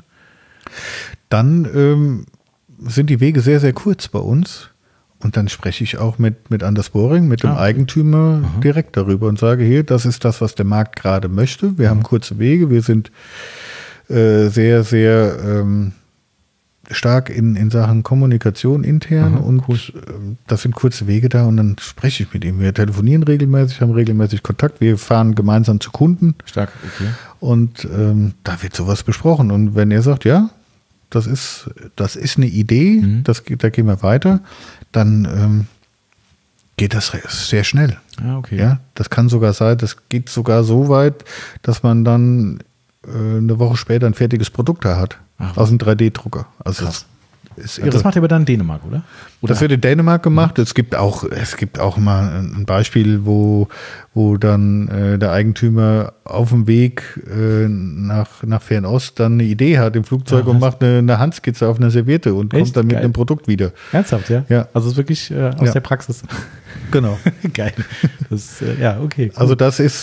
Dann sind die Wege sehr, sehr kurz bei uns. Und dann spreche ich auch mit Anders Boring, mit dem Eigentümer, direkt darüber und sage, hier, das ist das, was der Markt gerade möchte. Wir haben kurze Wege, wir sind sehr, sehr stark in Sachen Kommunikation intern und das sind kurze Wege da und dann spreche ich mit ihm. Wir telefonieren regelmäßig, haben regelmäßig Kontakt, wir fahren gemeinsam zu Kunden. Stark, okay. Und da wird sowas besprochen. Und wenn er sagt, ja, das ist eine Idee, da gehen wir weiter, dann geht das sehr schnell. Ah, okay. Ja, das kann sogar sein, das geht sogar so weit, dass man dann eine Woche später ein fertiges Produkt da hat. Aus einem 3D-Drucker. Also krass. Das macht ihr aber dann in Dänemark, oder? Das wird in Dänemark gemacht. Es gibt auch mal ein Beispiel, wo dann der Eigentümer auf dem Weg nach Fernost dann eine Idee hat im Flugzeug und macht eine Handskizze auf einer Serviette und kommt dann mit einem Produkt wieder. Ernsthaft, ja? Ja. Also es ist wirklich aus der Praxis. Genau. Geil. Okay. Cool. Also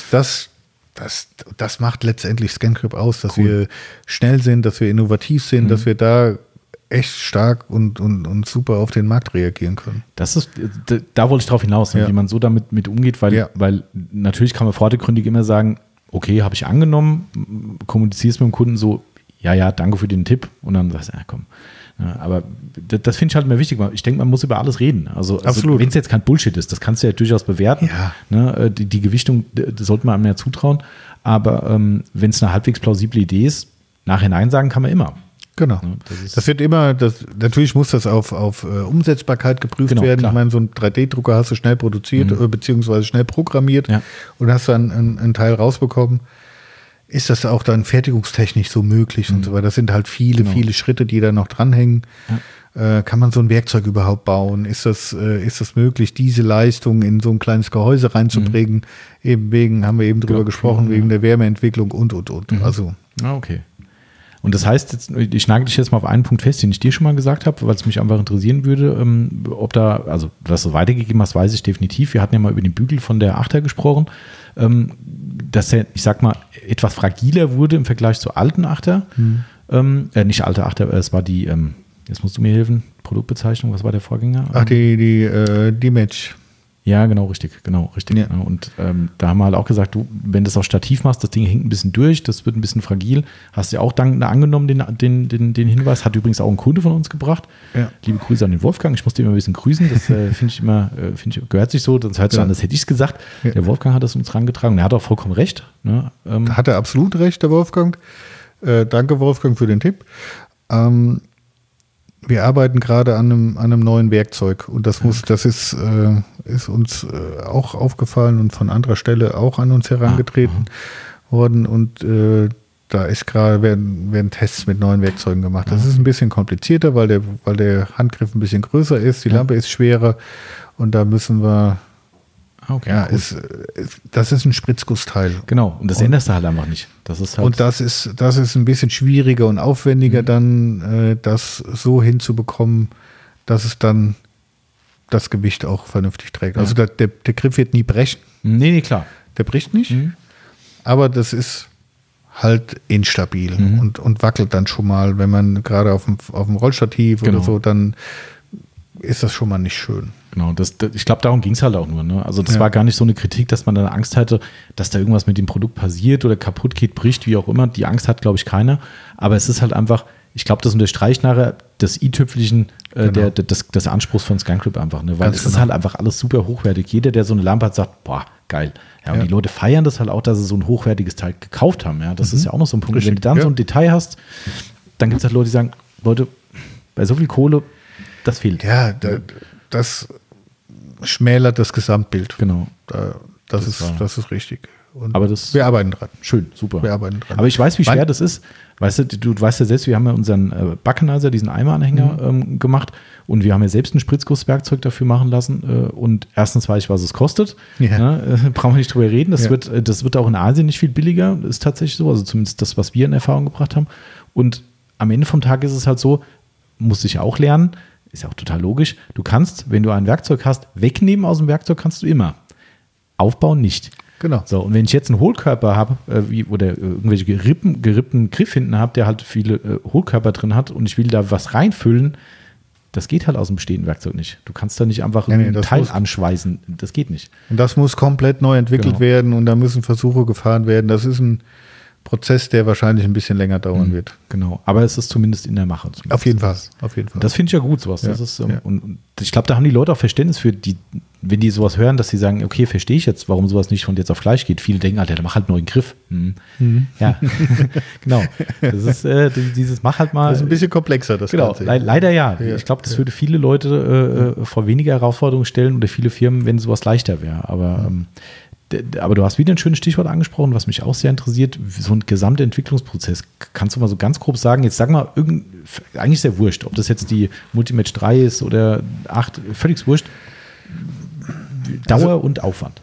das macht letztendlich ScanCrypt aus, dass wir schnell sind, dass wir innovativ sind, dass wir da echt stark und super auf den Markt reagieren können. Da wollte ich drauf hinaus, wie man so damit umgeht, weil natürlich kann man vordergründig immer sagen, okay, habe ich angenommen, kommunizierst mit dem Kunden so, ja, danke für den Tipp und dann sagst du, ja, komm. Ja, aber das finde ich halt immer wichtig. Ich denke, man muss über alles reden. Also wenn es jetzt kein Bullshit ist, das kannst du ja durchaus bewerten. Ja. Ne, die Gewichtung, das sollte man einem ja zutrauen. Aber wenn es eine halbwegs plausible Idee ist, nachhinein sagen kann man immer. Genau. Das wird immer, natürlich muss das auf Umsetzbarkeit geprüft werden. Klar. Ich meine, so ein 3D-Drucker hast du schnell produziert, beziehungsweise schnell programmiert und hast dann einen Teil rausbekommen. Ist das auch dann fertigungstechnisch so möglich und so weiter? Das sind halt viele Schritte, die da noch dranhängen. kann man so ein Werkzeug überhaupt bauen? Ist das möglich, diese Leistung in so ein kleines Gehäuse reinzubringen? Haben wir eben drüber gesprochen, wegen der Wärmeentwicklung und. Also. Okay. Und das heißt, jetzt, ich nagel dich jetzt mal auf einen Punkt fest, den ich dir schon mal gesagt habe, weil es mich einfach interessieren würde, ob also dass du weitergegeben hast, weiß ich definitiv. Wir hatten ja mal über den Bügel von der Achter gesprochen, dass er, ich sag mal, etwas fragiler wurde im Vergleich zur alten Achter. Nicht alte Achter, es war die, jetzt musst du mir helfen, Produktbezeichnung, was war der Vorgänger? Ach, die Match. Ja, genau, richtig. Ja. Und da haben wir halt auch gesagt, du, wenn du das auf Stativ machst, das Ding hängt ein bisschen durch, das wird ein bisschen fragil. Hast du ja auch angenommen, den Hinweis. Hat übrigens auch ein Kunde von uns gebracht. Ja. Liebe Grüße an den Wolfgang. Ich musste immer ein bisschen grüßen. Das finde ich gehört sich so. Sonst hört sich an, das hätte ich es gesagt. Ja. Der Wolfgang hat das uns rangetragen. Er hat auch vollkommen recht. Ne? Da hat er absolut recht, der Wolfgang. Danke, Wolfgang, für den Tipp. Wir arbeiten gerade an einem neuen Werkzeug und das ist uns auch aufgefallen und von anderer Stelle auch an uns herangetreten worden und da werden Tests mit neuen Werkzeugen gemacht. Das ist ein bisschen komplizierter, weil der Handgriff ein bisschen größer ist, die Lampe ist schwerer und da müssen wir das ist ein Spritzgussteil. Genau, und das änderst du halt einfach nicht. Das ist halt und das ist ein bisschen schwieriger und aufwendiger, dann das so hinzubekommen, dass es dann das Gewicht auch vernünftig trägt. Also der Griff wird nie brechen. Nee, klar. Der bricht nicht, aber das ist halt instabil und wackelt dann schon mal, wenn man gerade auf dem Rollstativ oder so, dann ist das schon mal nicht schön. Genau, ich glaube, darum ging es halt auch nur. Ne? Also das war gar nicht so eine Kritik, dass man dann Angst hatte, dass da irgendwas mit dem Produkt passiert oder kaputt geht, bricht, wie auch immer. Die Angst hat, glaube ich, keiner. Aber es ist halt einfach, ich glaube, das unterstreicht nachher das i-Tüpfelchen des Anspruchs von Skunk Grip einfach. Ne? Weil es ist halt einfach alles super hochwertig. Jeder, der so eine Lampe hat, sagt, boah, geil. Ja, und die Leute feiern das halt auch, dass sie so ein hochwertiges Teil gekauft haben. Ja? Das ist ja auch noch so ein Punkt. Richtig, wenn du dann so ein Detail hast, dann gibt es halt Leute, die sagen, Leute, bei so viel Kohle, das fehlt. Ja, das schmälert das Gesamtbild. Genau. Das ist richtig. Und aber wir arbeiten dran. Schön, super. Wir arbeiten dran. Aber ich weiß, wie schwer das ist. Weißt du weißt ja selbst, wir haben ja unseren Backenizer, diesen Eimeranhänger gemacht und wir haben ja selbst ein Spritzgusswerkzeug dafür machen lassen. Und erstens weiß ich, was es kostet. Ja. Ne? Brauchen wir nicht drüber reden. Das wird auch in Asien nicht viel billiger. Ist tatsächlich so. Also zumindest das, was wir in Erfahrung gebracht haben. Und am Ende vom Tag ist es halt so, musste ich auch lernen, ist ja auch total logisch. Du kannst, wenn du ein Werkzeug hast, wegnehmen aus dem Werkzeug kannst du immer. Aufbauen nicht. Genau. So, und wenn ich jetzt einen Hohlkörper habe, oder irgendwelche gerippten Griff hinten habe, der halt viele Hohlkörper drin hat und ich will da was reinfüllen, das geht halt aus dem bestehenden Werkzeug nicht. Du kannst da nicht einfach ein Teil anschweißen. Das geht nicht. Und das muss komplett neu entwickelt werden und da müssen Versuche gefahren werden. Das ist ein Prozess, der wahrscheinlich ein bisschen länger dauern wird. Genau, aber es ist zumindest in der Mache. Auf jeden Fall. Das finde ich ja gut, sowas. Das ist, und ich glaube, da haben die Leute auch Verständnis für, wenn die sowas hören, dass sie sagen, okay, verstehe ich jetzt, warum sowas nicht von jetzt auf gleich geht. Viele denken, Alter, mach halt einen neuen Griff. Ja, genau. Das ist dieses mach halt mal. Das ist ein bisschen komplexer, das Ganze. Leider ja. Ich glaube, das würde viele Leute vor weniger Herausforderungen stellen oder viele Firmen, wenn sowas leichter wäre. Aber du hast wieder ein schönes Stichwort angesprochen, was mich auch sehr interessiert, so ein gesamter Entwicklungsprozess. Kannst du mal so ganz grob sagen, jetzt sag mal, eigentlich ist ja wurscht, ob das jetzt die Multimatch 3 ist oder 8, völlig wurscht. Dauer und Aufwand.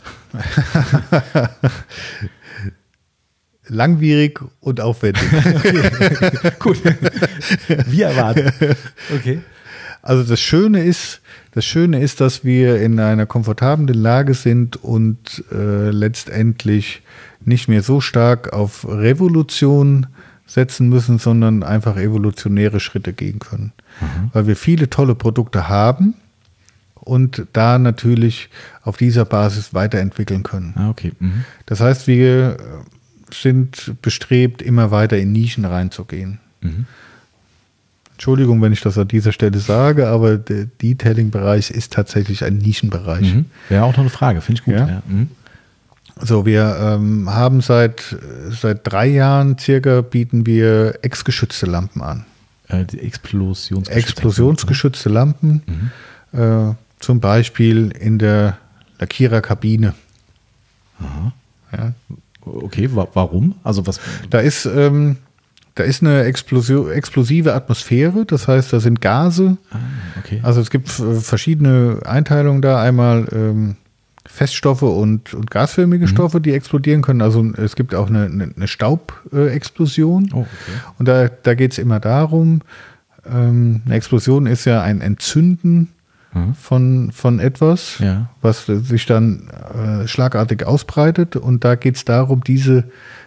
Langwierig und aufwendig. Okay. Gut. Wie erwartet. Okay. Also das Schöne ist, dass wir in einer komfortablen Lage sind und letztendlich nicht mehr so stark auf Revolution setzen müssen, sondern einfach evolutionäre Schritte gehen können. Weil wir viele tolle Produkte haben und da natürlich auf dieser Basis weiterentwickeln können. Okay. Das heißt, wir sind bestrebt, immer weiter in Nischen reinzugehen. Entschuldigung, wenn ich das an dieser Stelle sage, aber der Detailing-Bereich ist tatsächlich ein Nischenbereich. Wäre auch noch eine Frage, finde ich gut. Ja? So, wir haben seit 3 Jahren circa bieten wir X-geschützte Lampen an. Die explosionsgeschützte Lampen, zum Beispiel in der Lackiererkabine. Aha. Ja. Okay, warum? Also was? Da ist Da ist eine explosive Atmosphäre, das heißt, da sind Gase. Okay. Also es gibt verschiedene Einteilungen da. Einmal Feststoffe und gasförmige Stoffe, die explodieren können. Also es gibt auch eine Staubexplosion. Oh, okay. Und da geht es immer darum, eine Explosion ist ja ein Entzünden von etwas, Ja. was sich dann schlagartig ausbreitet. Und da geht es darum, diese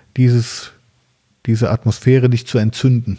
Atmosphäre nicht zu entzünden.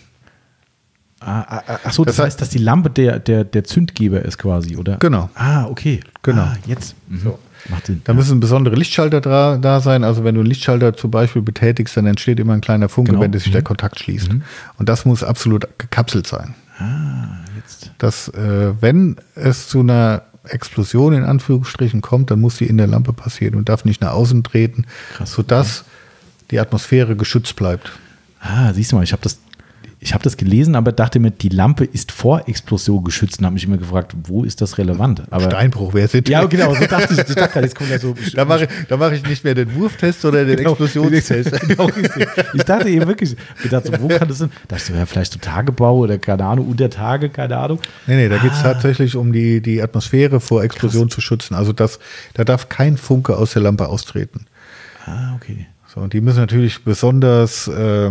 Ach so, das heißt, dass die Lampe der Zündgeber ist quasi, oder? Genau. Okay. Genau. Jetzt. So. Macht Sinn. Da müssen besondere Lichtschalter da sein. Also wenn du einen Lichtschalter zum Beispiel betätigst, dann entsteht immer ein kleiner Funke, Genau. wenn sich der Kontakt schließt. Und das muss absolut gekapselt sein. Jetzt. Dass, wenn es zu einer Explosion in Anführungsstrichen kommt, dann muss die in der Lampe passieren und darf nicht nach außen treten, Krass, sodass die Atmosphäre geschützt bleibt. Siehst du mal, ich habe das gelesen, aber dachte mir, die Lampe ist vor Explosion geschützt und habe mich immer gefragt, wo ist das relevant? Aber Steinbruch wäre es. ja, genau, so dachte ich. Ich dachte gerade, jetzt kommt ja so. Da mache ich nicht mehr den Wurftest, sondern den Explosionstest. Genau, ich dachte eben wirklich, wo kann das sein? Da dachte ich so, ja, vielleicht so Tagebau oder keine Ahnung, unter Tage, keine Ahnung. Nee, da geht es tatsächlich um die Atmosphäre vor Explosion zu schützen. Also da darf kein Funke aus der Lampe austreten. Okay. So, und die müssen natürlich besonders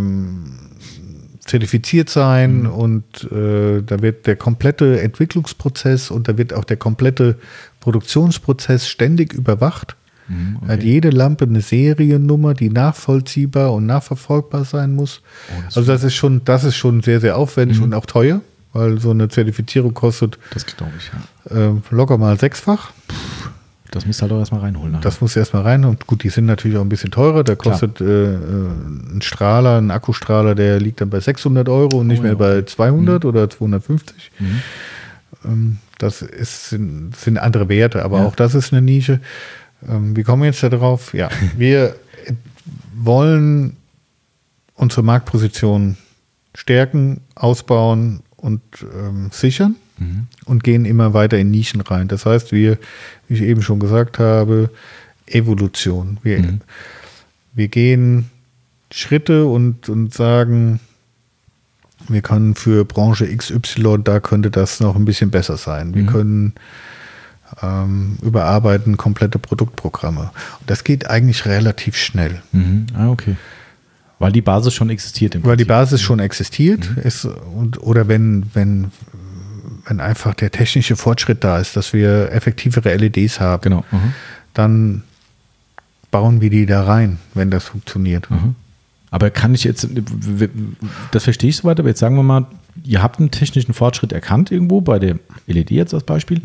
zertifiziert sein und da wird der komplette Entwicklungsprozess und da wird auch der komplette Produktionsprozess ständig überwacht. Okay. Hat jede Lampe eine Seriennummer, die nachvollziehbar und nachverfolgbar sein muss. Also das ist schon sehr, sehr aufwendig und auch teuer, weil so eine Zertifizierung kostet, Das glaube ich, ja. Locker mal 6-fach. Das musst du halt auch erstmal reinholen. Nachher. Das muss erstmal rein. Und gut, die sind natürlich auch ein bisschen teurer. Da kostet ein Akkustrahler, der liegt dann bei 600 Euro und nicht mehr bei 200 oder 250. Das sind andere Werte, aber auch das ist eine Nische. Wie kommen wir jetzt da drauf? Ja, wir wollen unsere Marktposition stärken, ausbauen und sichern. Und gehen immer weiter in Nischen rein. Das heißt, wie ich eben schon gesagt habe, Evolution. Wir gehen Schritte und sagen, wir können für Branche XY, da könnte das noch ein bisschen besser sein. Wir können überarbeiten komplette Produktprogramme. Und das geht eigentlich relativ schnell. Okay. Weil die Basis schon existiert. Weil die Basis schon existiert ist oder wenn einfach der technische Fortschritt da ist, dass wir effektivere LEDs haben, Genau. dann bauen wir die da rein, wenn das funktioniert. Aber kann ich jetzt, das verstehe ich soweit, aber jetzt sagen wir mal, ihr habt einen technischen Fortschritt erkannt irgendwo, bei der LED jetzt als Beispiel.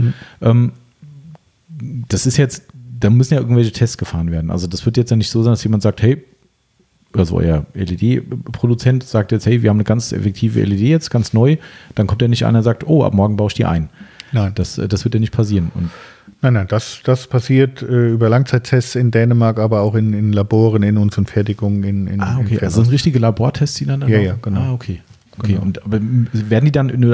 Das ist jetzt, da müssen ja irgendwelche Tests gefahren werden. Also das wird jetzt ja nicht so sein, dass jemand sagt, hey, also euer LED-Produzent sagt jetzt, hey, wir haben eine ganz effektive LED jetzt, ganz neu. Dann kommt ja nicht einer und sagt, oh, ab morgen baue ich die ein. Nein. Das wird ja nicht passieren. Und Nein, das passiert über Langzeittests in Dänemark, aber auch in Laboren, in unseren Fertigungen. Okay, also sind richtige Labortests, die dann Ja, genau. Okay. Genau. Und aber werden die dann in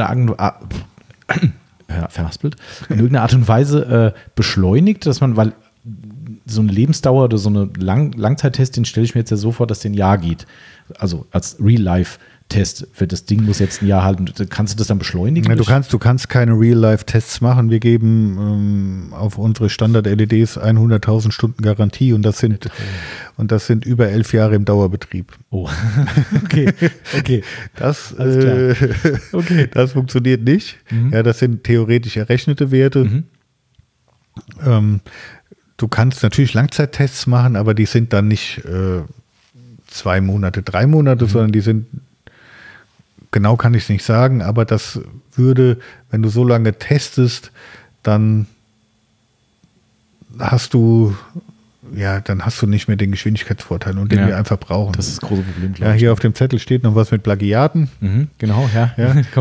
irgendeiner Art und Weise beschleunigt, dass man, weil so eine Lebensdauer oder so eine Langzeittest, den stelle ich mir jetzt ja so vor, dass der ein Jahr geht. Also als Real-Life-Test für das Ding muss jetzt ein Jahr halten. Kannst du das dann beschleunigen? Ja, du kannst keine Real-Life-Tests machen. Wir geben auf unsere Standard-LEDs 100.000 Stunden Garantie und das sind über 11 Jahre im Dauerbetrieb. Oh, okay. Das, Okay. das funktioniert nicht. Ja, das sind theoretisch errechnete Werte. Du kannst natürlich Langzeittests machen, aber die sind dann nicht 2 Monate, 3 Monate, sondern die sind, genau kann ich es nicht sagen, aber das würde, wenn du so lange testest, dann hast du nicht mehr den Geschwindigkeitsvorteil und den wir einfach brauchen. Das ist das große Problem, Ja, hier auf dem Zettel steht noch was mit Plagiaten. Genau, ja.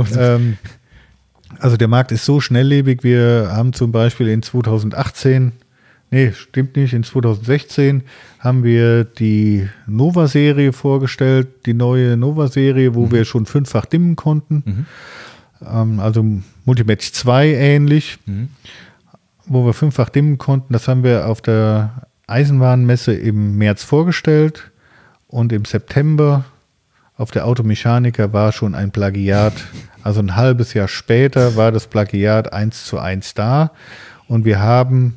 Also der Markt ist so schnelllebig, wir haben zum Beispiel in 2016 haben wir die Nova-Serie vorgestellt, die neue Nova-Serie, wo wir schon 5-fach dimmen konnten. Also Multimatch 2 ähnlich, wo wir 5-fach dimmen konnten. Das haben wir auf der Eisenbahnmesse im März vorgestellt und im September auf der Automechaniker war schon ein Plagiat. Also ein halbes Jahr später war das Plagiat 1:1 da. Und wir haben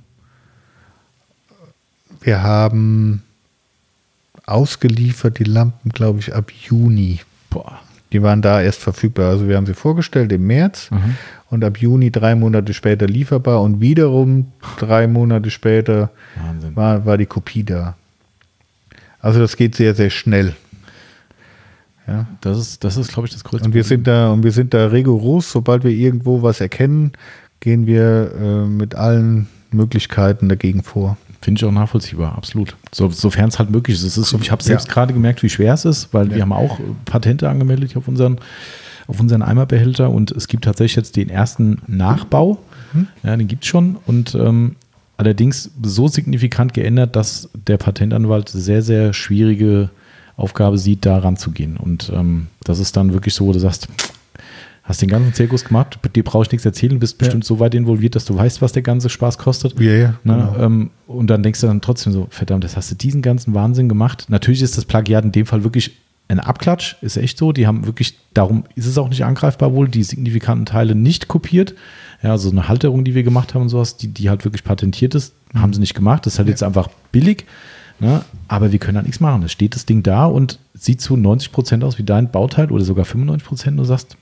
ausgeliefert die Lampen, glaube ich, ab Juni. Boah. Die waren da erst verfügbar. Also wir haben sie vorgestellt im März und ab Juni 3 Monate später lieferbar und wiederum 3 Monate später war die Kopie da. Also das geht sehr, sehr schnell. Ja. Das ist, glaube ich, das größte Und wir sind da rigoros. Sobald wir irgendwo was erkennen, gehen wir mit allen Möglichkeiten dagegen vor. Finde ich auch nachvollziehbar, absolut. Sofern es halt möglich ist. Ich habe selbst gerade gemerkt, wie schwer es ist, weil wir haben auch Patente angemeldet auf unseren Eimerbehälter und es gibt tatsächlich jetzt den ersten Nachbau. Ja, den gibt es schon und allerdings so signifikant geändert, dass der Patentanwalt sehr, sehr schwierige Aufgabe sieht, da ranzugehen. Und das ist dann wirklich so, wo du sagst, hast den ganzen Zirkus gemacht, dir brauche ich nichts erzählen, bist bestimmt so weit involviert, dass du weißt, was der ganze Spaß kostet. Ja, genau. Und dann denkst du dann trotzdem so, verdammt, das hast du diesen ganzen Wahnsinn gemacht. Natürlich ist das Plagiat in dem Fall wirklich ein Abklatsch, ist echt so. Die haben wirklich, darum ist es auch nicht angreifbar wohl, die signifikanten Teile nicht kopiert. Ja, also eine Halterung, die wir gemacht haben und sowas, die halt wirklich patentiert ist, haben sie nicht gemacht. Das ist halt jetzt einfach billig. Ne? Aber wir können halt nichts machen. Es steht das Ding da und sieht zu 90% aus wie dein Bauteil oder sogar 95%. Und du sagst,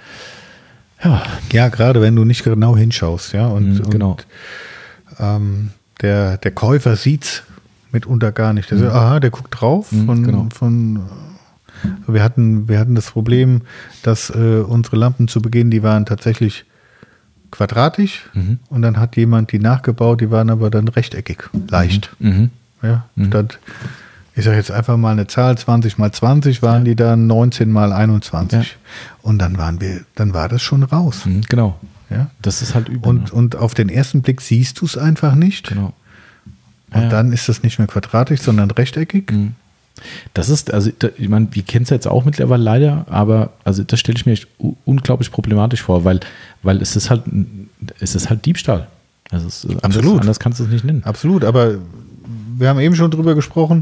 ja, gerade wenn du nicht genau hinschaust, ja. Genau. Und der Käufer sieht es mitunter gar nicht. Der sagt, der guckt drauf. Wir hatten das Problem, dass unsere Lampen zu Beginn, die waren tatsächlich quadratisch und dann hat jemand die nachgebaut, die waren aber dann rechteckig, leicht. Ja, statt, ich sage jetzt einfach mal eine Zahl, 20 mal 20 waren die dann 19 mal 21. Ja. Und dann war das schon raus. Genau. Ja? Das ist halt übel. Und auf den ersten Blick siehst du es einfach nicht. Genau. Und dann ist das nicht mehr quadratisch, sondern rechteckig. Das ist, also ich meine, wir kennen es jetzt auch mittlerweile leider, aber also das stelle ich mir echt unglaublich problematisch vor, weil es ist halt Diebstahl. Also Absolut. Anders kannst du es nicht nennen. Absolut, aber wir haben eben schon drüber gesprochen,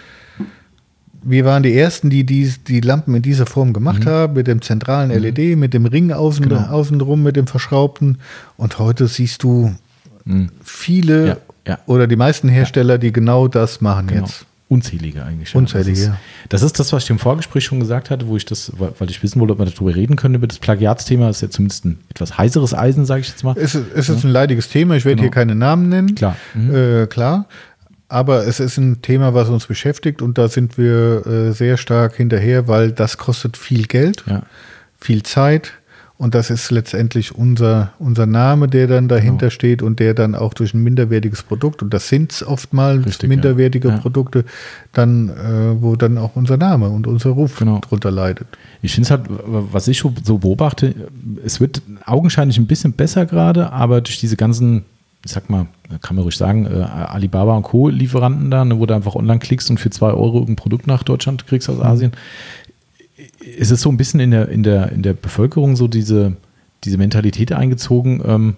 wir waren die Ersten, die Lampen in dieser Form gemacht haben, mit dem zentralen LED, mit dem Ring außenrum, mit dem verschraubten. Und heute siehst du viele oder die meisten Hersteller, die genau das machen jetzt. Unzählige eigentlich. Unzählige, Das ist das, was ich im Vorgespräch schon gesagt hatte, weil ich wissen wollte, ob wir darüber reden können, über das Plagiatsthema. Das ist ja zumindest ein etwas heißeres Eisen, sage ich jetzt mal. Es ist ein leidiges Thema. Ich werde hier keine Namen nennen. Klar. Klar. Aber es ist ein Thema, was uns beschäftigt und da sind wir sehr stark hinterher, weil das kostet viel Geld, viel Zeit und das ist letztendlich unser Name, der dann dahinter steht und der dann auch durch ein minderwertiges Produkt, und das sind oftmals minderwertige Produkte, dann wo dann auch unser Name und unser Ruf drunter leidet. Ich finde es halt, was ich so beobachte, es wird augenscheinlich ein bisschen besser gerade, aber durch diese ganzen, ich sag mal, kann man ruhig sagen, Alibaba und Co. Lieferanten da, wo du einfach online klickst und für 2 Euro irgendein Produkt nach Deutschland kriegst aus Asien. Es ist so ein bisschen in der Bevölkerung so diese Mentalität eingezogen.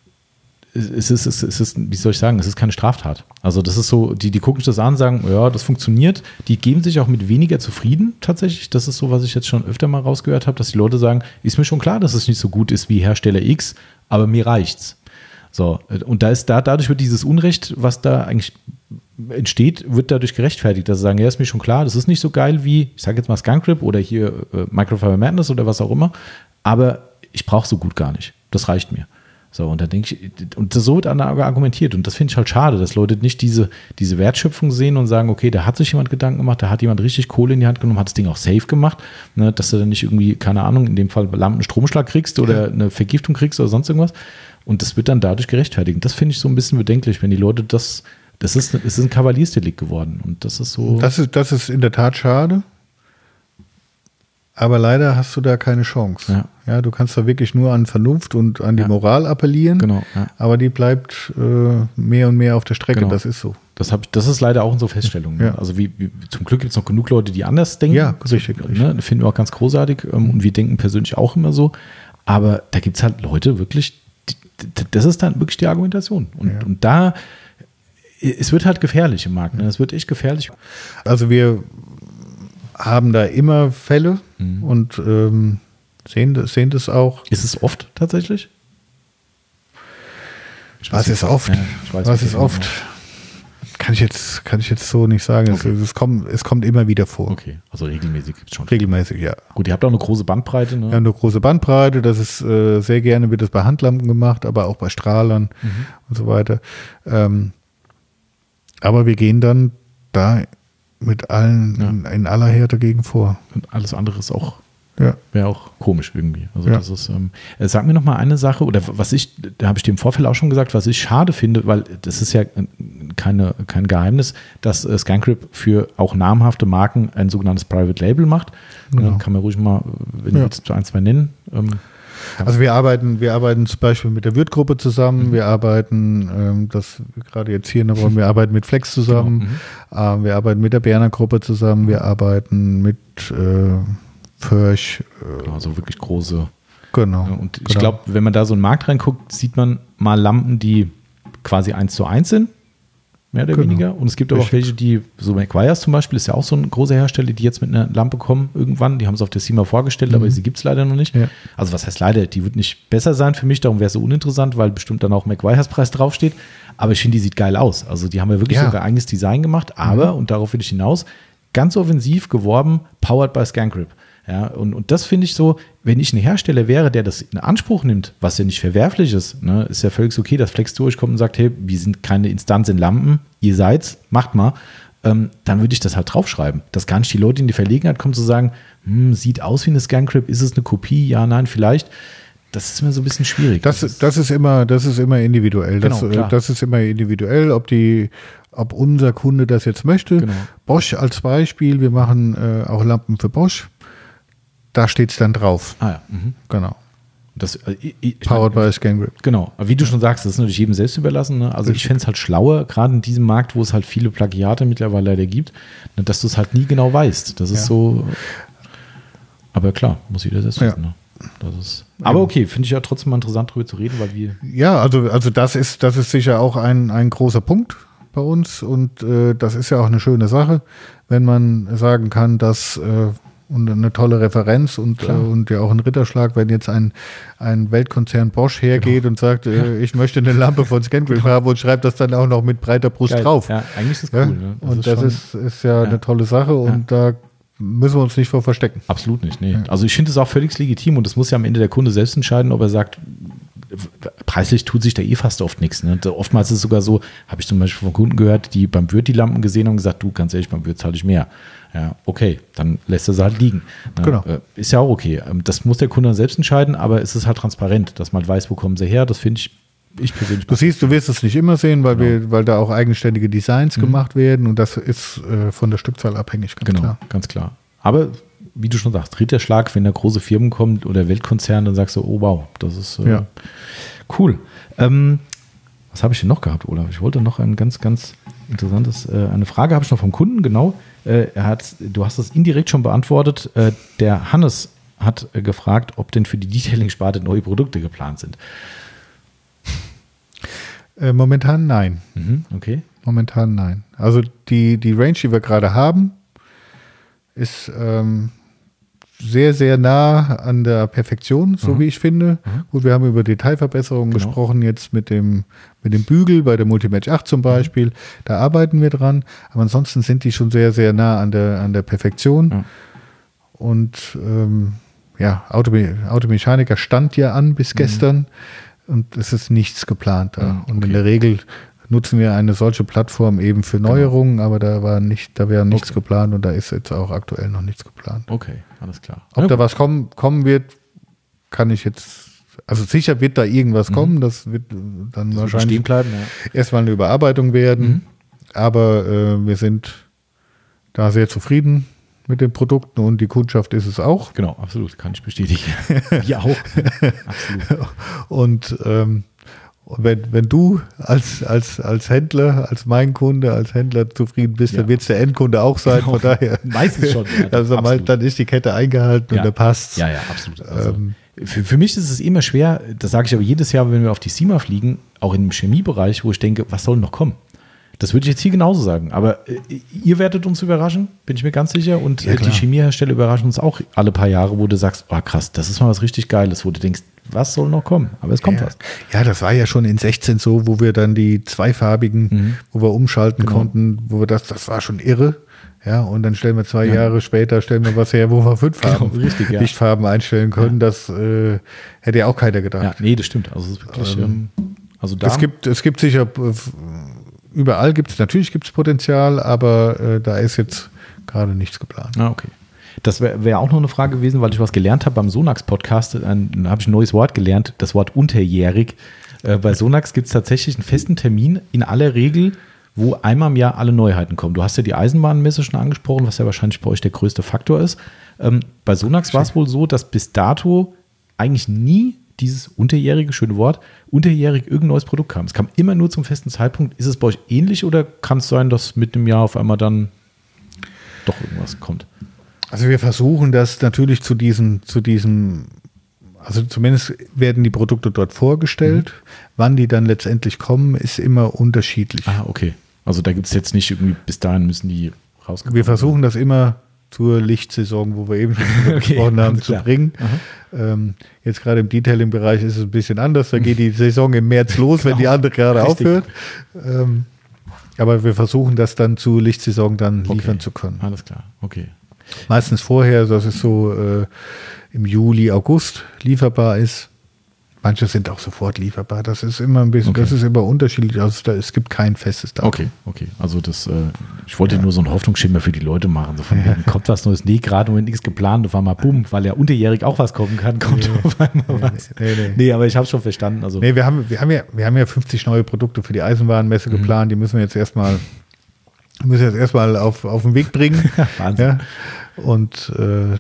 Es ist, wie soll ich sagen, es ist keine Straftat. Also das ist so, die gucken sich das an, sagen, ja, das funktioniert. Die geben sich auch mit weniger zufrieden tatsächlich. Das ist so, was ich jetzt schon öfter mal rausgehört habe, dass die Leute sagen, ist mir schon klar, dass es nicht so gut ist wie Hersteller X, aber mir reicht's. So, und dadurch wird dieses Unrecht, was da eigentlich entsteht, wird dadurch gerechtfertigt, dass sie sagen, ja, ist mir schon klar, das ist nicht so geil wie, ich sage jetzt mal Skunk Rip oder hier Microfiber Madness oder was auch immer, aber ich brauche so gut gar nicht. Das reicht mir. So, und da denke ich, und so wird argumentiert und das finde ich halt schade, dass Leute nicht diese Wertschöpfung sehen und sagen, okay, da hat sich jemand Gedanken gemacht, da hat jemand richtig Kohle in die Hand genommen, hat das Ding auch safe gemacht, ne, dass du dann nicht irgendwie, keine Ahnung, in dem Fall Lampenstromschlag kriegst oder eine Vergiftung kriegst oder sonst irgendwas. Und das wird dann dadurch gerechtfertigt. Das finde ich so ein bisschen bedenklich, wenn die Leute es ist ein Kavaliersdelikt geworden. Und das ist so. Das ist in der Tat schade. Aber leider hast du da keine Chance. Ja, du kannst da wirklich nur an Vernunft und an die Moral appellieren. Genau. Ja. Aber die bleibt mehr und mehr auf der Strecke. Genau. Das ist so. Das ist leider auch unsere Feststellung. Ja. Ne? Also zum Glück gibt es noch genug Leute, die anders denken. Ja, richtig. Ne? Das finden wir auch ganz großartig. Und wir denken persönlich auch immer so. Aber da gibt es halt Leute wirklich, das ist dann wirklich die Argumentation. Und da, es wird halt gefährlich im Markt. Ne? Es wird echt gefährlich. Also haben da immer Fälle und sehen das auch. Ist es oft tatsächlich? Was ist oft? Ja, Was ist oft? Kann ich jetzt so nicht sagen. Okay. Es kommt immer wieder vor. Okay, also regelmäßig gibt es schon. Regelmäßig, ja. Gut, ihr habt auch eine große Bandbreite, ne? Wir haben eine große Bandbreite. Das ist sehr gerne wird das bei Handlampen gemacht, aber auch bei Strahlern und so weiter. Aber wir gehen dann da mit allen in aller Härte dagegen vor. Und alles andere ist auch, Ja. wäre auch komisch irgendwie. Also Ja. das ist, sag mir noch mal eine Sache, oder da habe ich dir im Vorfeld auch schon gesagt, was ich schade finde, weil das ist ja kein Geheimnis, dass Scangrip für auch namhafte Marken ein sogenanntes Private Label macht. Genau. Kann man ruhig mal, wenn du willst, ein, zwei nennen. Also wir arbeiten zum Beispiel mit der Würth-Gruppe zusammen, wir arbeiten, das gerade jetzt hier in der Runde, wir arbeiten mit Flex zusammen, wir arbeiten mit der Berner Gruppe zusammen, wir arbeiten mit Förch. Also wirklich große. Genau. Und ich glaube, wenn man da so in den Markt reinguckt, sieht man mal Lampen, die quasi 1:1 sind, mehr oder weniger. Und es gibt aber auch welche, die, so Meguiar's zum Beispiel, ist ja auch so ein großer Hersteller, die jetzt mit einer Lampe kommen irgendwann. Die haben es auf der SEMA vorgestellt, aber sie gibt es leider noch nicht. Ja. Also was heißt leider? Die wird nicht besser sein für mich, darum wäre es so uninteressant, weil bestimmt dann auch Meguiar's Preis draufsteht. Aber ich finde, die sieht geil aus. Also die haben ja wirklich sogar eigenes Design gemacht, aber, und darauf will ich hinaus, ganz offensiv geworben, powered by Scangrip. Ja, und das finde ich so, wenn ich ein Hersteller wäre, der das in Anspruch nimmt, was ja nicht verwerflich ist, ne, ist ja völlig okay, dass Flex durchkommt und sagt, hey, wir sind keine Instanz in Lampen, ihr seid's, macht mal, dann würde ich das halt draufschreiben. Dass gar nicht die Leute in die Verlegenheit kommen zu sagen, sieht aus wie eine Scangrip, ist es eine Kopie? Ja, nein, vielleicht. Das ist mir so ein bisschen schwierig. Das ist immer individuell. Genau, das ist immer individuell, ob unser Kunde das jetzt möchte. Genau. Bosch als Beispiel, wir machen auch Lampen für Bosch. Da steht es dann drauf. Ah ja. Genau. Das, Powered by Scangrip. Genau. Aber wie du schon sagst, das ist natürlich jedem selbst überlassen. Ne? Also ich fände es halt schlauer, gerade in diesem Markt, wo es halt viele Plagiate mittlerweile leider gibt, ne, dass du es halt nie genau weißt. Das ist so. Aber klar, muss jeder selbst wissen. Ne? Das ist, aber okay, finde ich ja trotzdem mal interessant, darüber zu reden, weil wir. Ja, also das ist sicher auch ein großer Punkt bei uns und das ist ja auch eine schöne Sache, wenn man sagen kann, dass und eine tolle Referenz und ja auch ein Ritterschlag, wenn jetzt ein Weltkonzern Bosch hergeht und sagt, ich möchte eine Lampe von Scangrip haben und schreibt das dann auch noch mit breiter Brust drauf. Ja, eigentlich ist das cool. Ne? Und das ist ja eine tolle Sache und da müssen wir uns nicht vor verstecken. Absolut nicht, nee. Also ich finde es auch völlig legitim und das muss ja am Ende der Kunde selbst entscheiden, ob er sagt, preislich tut sich da fast oft nichts. Ne? Oftmals ist es sogar so, habe ich zum Beispiel von Kunden gehört, die beim Würth die Lampen gesehen haben und gesagt, du, ganz ehrlich, beim Würth zahle ich mehr. Ja, okay, dann lässt er sie halt liegen. Ne? Genau. Ist ja auch okay. Das muss der Kunde selbst entscheiden, aber es ist halt transparent, dass man weiß, wo kommen sie her. Das finde ich persönlich. Du wirst es nicht immer sehen, weil da auch eigenständige Designs gemacht werden und das ist von der Stückzahl abhängig, ganz klar. Aber wie du schon sagst, Ritterschlag, wenn da große Firmen kommen oder Weltkonzerne, dann sagst du, oh wow, das ist cool. Was habe ich denn noch gehabt, Olaf? Ich wollte noch ein ganz, ganz interessantes, eine Frage habe ich noch vom Kunden, genau. Du hast das indirekt schon beantwortet. Der Hannes hat gefragt, ob denn für die Detailing-Sparte neue Produkte geplant sind. Momentan nein. Okay. Momentan nein. Also die Range, die wir gerade haben, ist sehr, sehr nah an der Perfektion, so wie ich finde. Gut, wir haben über Detailverbesserungen gesprochen, jetzt mit dem Bügel bei der Multimatch 8 zum Beispiel. Da arbeiten wir dran. Aber ansonsten sind die schon sehr, sehr nah an der Perfektion. Ja. Und Automechaniker stand ja an bis gestern und es ist nichts geplant da. Und in der Regel nutzen wir eine solche Plattform eben für Neuerungen, aber da wäre nichts geplant und da ist jetzt auch aktuell noch nichts geplant. Okay, alles klar. Ob da was kommen wird, kann ich jetzt, also sicher wird da irgendwas kommen, das wird dann wahrscheinlich stehen bleiben, erstmal eine Überarbeitung werden, aber wir sind da sehr zufrieden mit den Produkten und die Kundschaft ist es auch. Genau, absolut, kann ich bestätigen. Wir auch. Absolut. Und wenn du als Händler, als mein Kunde, als Händler zufrieden bist, dann wird es der Endkunde auch sein. Genau. Von daher. Meistens schon. Ja, also dann ist die Kette eingehalten und dann passt. Ja, absolut. Also, für mich ist es immer schwer, das sage ich aber jedes Jahr, wenn wir auf die SEMA fliegen, auch im Chemiebereich, wo ich denke, was soll noch kommen? Das würde ich jetzt hier genauso sagen. Aber ihr werdet uns überraschen, bin ich mir ganz sicher. Und die Chemiehersteller überraschen uns auch alle paar Jahre, wo du sagst, oh krass, das ist mal was richtig Geiles, wo du denkst, was soll noch kommen? Aber es kommt was. Ja, das war ja schon in 16 so, wo wir dann die zweifarbigen, wo wir umschalten konnten, wo wir das war schon irre. Ja, und dann stellen wir 2 Jahre später, was her, wo wir 5 Farben, Lichtfarben einstellen können. Das hätte ja auch keiner gedacht. Ja, nee, das stimmt. Also, es ist wirklich, es gibt sicher, überall natürlich gibt es Potenzial, aber da ist jetzt gerade nichts geplant. Ah, okay. Das wäre auch noch eine Frage gewesen, weil ich was gelernt habe beim Sonax-Podcast. Da habe ich ein neues Wort gelernt, das Wort unterjährig. Bei Sonax gibt es tatsächlich einen festen Termin, in aller Regel, wo einmal im Jahr alle Neuheiten kommen. Du hast ja die Eisenbahnmesse schon angesprochen, was ja wahrscheinlich bei euch der größte Faktor ist. Bei Sonax war es wohl so, dass bis dato eigentlich nie dieses unterjährige, schöne Wort, unterjährig irgendein neues Produkt kam. Es kam immer nur zum festen Zeitpunkt. Ist es bei euch ähnlich oder kann es sein, dass mit einem Jahr auf einmal dann doch irgendwas kommt? Also wir versuchen das natürlich zu diesem, also zumindest werden die Produkte dort vorgestellt. Wann die dann letztendlich kommen, ist immer unterschiedlich. Ah, okay. Also da gibt es jetzt nicht irgendwie, bis dahin müssen die rauskommen. Wir versuchen das immer zur Lichtsaison, wo wir eben schon drüber gesprochen haben, zu bringen. Jetzt gerade im Detailing-Bereich ist es ein bisschen anders. Da geht die Saison im März los, wenn die andere gerade aufhört. Aber wir versuchen das dann zur Lichtsaison dann liefern zu können. Alles klar, okay. Meistens vorher, dass es so im Juli, August lieferbar ist. Manche sind auch sofort lieferbar. Das ist immer ein bisschen, das ist immer unterschiedlich. Also es gibt kein festes Datum. Okay. Also das, ich wollte nur so einen Hoffnungsschimmer für die Leute machen. So von wegen, kommt was Neues? Nee, gerade wenn nichts geplant, auf einmal bumm, weil ja unterjährig auch was kommen kann, kommt auf einmal was. Nee, aber ich habe es schon verstanden. Also. Nee, wir haben ja 50 neue Produkte für die Eisenbahnmesse geplant. Die müssen wir jetzt erstmal auf den Weg bringen. Wahnsinn. Ja? Und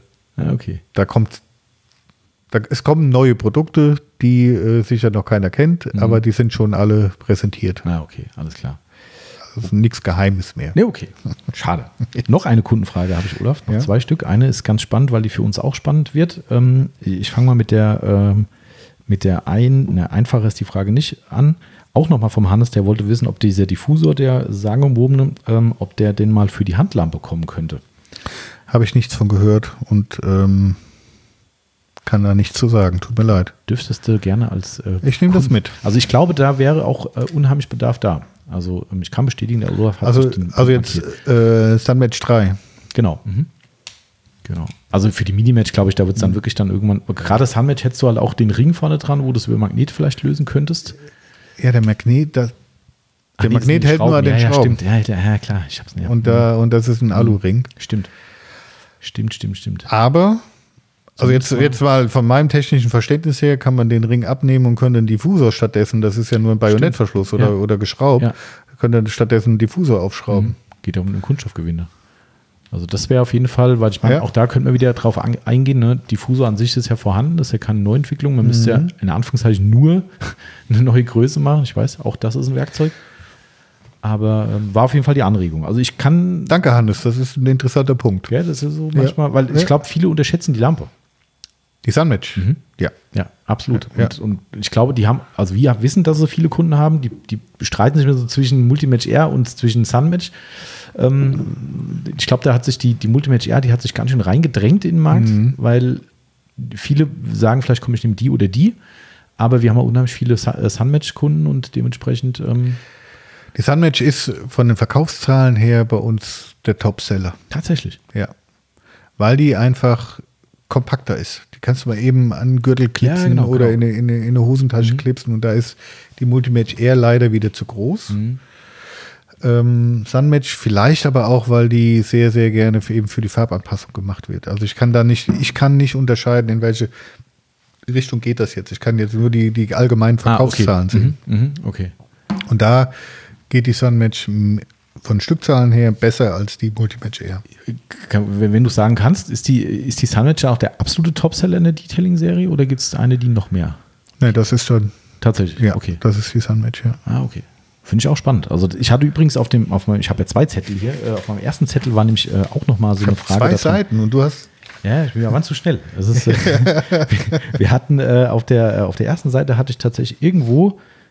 es kommen neue Produkte, die sicher noch keiner kennt, aber die sind schon alle präsentiert. Ah, okay, alles klar. Also nichts Geheimes mehr. Nee, okay. Schade. Noch eine Kundenfrage habe ich, Olaf. Noch 2 Stück. Eine ist ganz spannend, weil die für uns auch spannend wird. Ich fange mal mit der einfache ist die Frage nicht an. Auch nochmal vom Hannes, der wollte wissen, ob dieser Diffusor, der sagenumwobene, ob der den mal für die Handlampe kommen könnte. Habe ich nichts von gehört und kann da nichts zu sagen. Tut mir leid. Dürftest du gerne als ich nehme das mit. Also ich glaube, da wäre auch unheimlich Bedarf da. Also ich kann bestätigen, der Olaf hat also jetzt Sunmatch 3. Genau. Genau. Also für die Minimatch, glaube ich, da wird es dann wirklich dann irgendwann, gerade das Sunmatch hättest du halt auch den Ring vorne dran, wo du es über Magnet vielleicht lösen könntest. Ja, der Magnet, der Magnet hält nur an den Schrauben. Stimmt, ja, klar. Ich hab's nicht. Und das ist ein Alu-Ring. Stimmt. Aber, also jetzt mal von meinem technischen Verständnis her, kann man den Ring abnehmen und können den Diffusor stattdessen, das ist ja nur ein Bajonettverschluss oder geschraubt, können dann stattdessen einen Diffusor aufschrauben. Geht ja um den Kunststoffgewinde. Also das wäre auf jeden Fall, weil ich meine, auch da könnte man wieder drauf eingehen, ne? Diffusor an sich ist ja vorhanden, das ist ja keine Neuentwicklung, man müsste ja in Anführungszeichen nur eine neue Größe machen, ich weiß, auch das ist ein Werkzeug, aber war auf jeden Fall die Anregung. Also ich kann... Danke, Hannes, das ist ein interessanter Punkt. Ja, das ist so manchmal, weil ich glaube, viele unterschätzen die Lampe. Die Sunmatch? Ja, absolut. Und ich glaube, die haben, also wir wissen, dass so viele Kunden haben, die bestreiten sich so zwischen Multimatch R und zwischen Sunmatch. Ich glaube, da hat sich die Multimatch R, die hat sich ganz schön reingedrängt in den Markt, weil viele sagen, vielleicht komme ich nehme die oder die, aber wir haben auch unheimlich viele Sunmatch-Kunden und dementsprechend... Die Sunmatch ist von den Verkaufszahlen her bei uns der Topseller. Tatsächlich? Ja. Weil die einfach kompakter ist. Die kannst du mal eben an den Gürtel klipsen oder in eine Hosentasche klipsen und da ist die Multimatch R leider wieder zu groß. Sunmatch vielleicht aber auch, weil die sehr, sehr gerne eben für die Farbanpassung gemacht wird. Also ich kann nicht unterscheiden, in welche Richtung geht das jetzt. Ich kann jetzt nur die allgemeinen Verkaufszahlen sehen. Okay. Und da geht die Sunmatch von Stückzahlen her besser als die Multimatch R. Wenn du sagen kannst, ist die Sunmatch auch der absolute Topseller in der Detailing-Serie oder gibt es eine, die noch mehr? Nein, das ist schon. Tatsächlich? Ja, okay. Das ist die Sunmatch, ja. Ah, okay. Finde ich auch spannend. Also ich hatte übrigens ich habe ja 2 Zettel hier. Auf meinem ersten Zettel war nämlich auch nochmal so eine Frage. 2 Seiten und du hast... Ja, ich bin ja zu schnell. Das ist, wir hatten auf der ersten Seite hatte ich tatsächlich irgendwo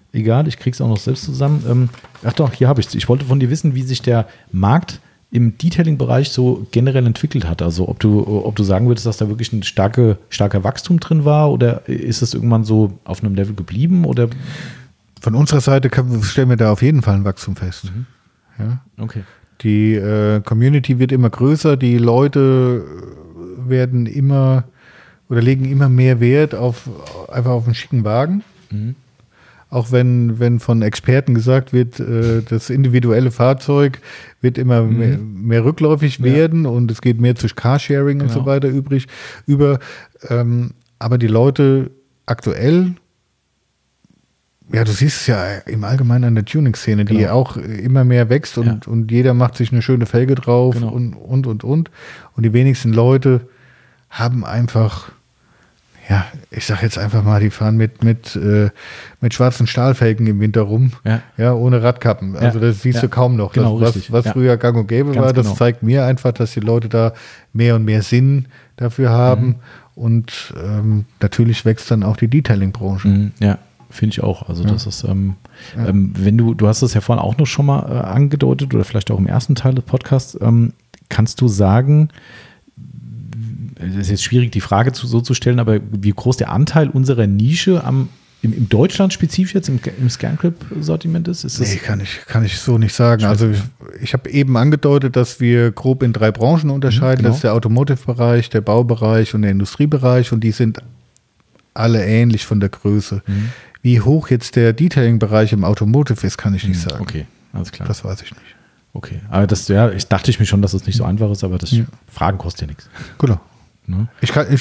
egal, ich krieg's auch noch selbst zusammen. Ach doch, hier habe ich es. Ich wollte von dir wissen, wie sich der Markt im Detailing-Bereich so generell entwickelt hat. Also ob du sagen würdest, dass da wirklich ein starker Wachstum drin war oder ist es irgendwann so auf einem Level geblieben? Oder? Von unserer Seite stellen wir da auf jeden Fall ein Wachstum fest. Ja? Okay. Die Community wird immer größer, die Leute werden legen immer mehr Wert einfach auf einen schicken Wagen. Mhm. Auch wenn von Experten gesagt wird, das individuelle Fahrzeug wird immer mehr rückläufig werden und es geht mehr zu Carsharing und so weiter aber die Leute aktuell, ja, du siehst es ja im Allgemeinen an der Tuning-Szene, die auch immer mehr wächst und jeder macht sich eine schöne Felge drauf und. Und die wenigsten Leute haben einfach, ja, ich sag jetzt einfach mal, die fahren mit schwarzen Stahlfelgen im Winter rum, ohne Radkappen. Also das siehst du kaum noch. Genau, was früher gang und gäbe war, das zeigt mir einfach, dass die Leute da mehr und mehr Sinn dafür haben. Und natürlich wächst dann auch die Detailing-Branche. Ja, finde ich auch. Also das ist, wenn du hast das ja vorhin auch noch schon mal angedeutet oder vielleicht auch im ersten Teil des Podcasts, kannst du sagen, es ist jetzt schwierig, die Frage so zu stellen, aber wie groß der Anteil unserer Nische im Deutschland spezifisch jetzt im Scanclip-Sortiment ist? Nee, kann ich so nicht sagen. Also ich habe eben angedeutet, dass wir grob in 3 Branchen unterscheiden. Das ist der Automotive-Bereich, der Baubereich und der Industriebereich und die sind alle ähnlich von der Größe. Wie hoch jetzt der Detailing-Bereich im Automotive ist, kann ich nicht sagen. Okay, alles klar. Das weiß ich nicht. Okay, aber ich dachte mir schon, dass es nicht so einfach ist, aber das Fragen kostet ja nichts. Genau. Ne? Ich könnte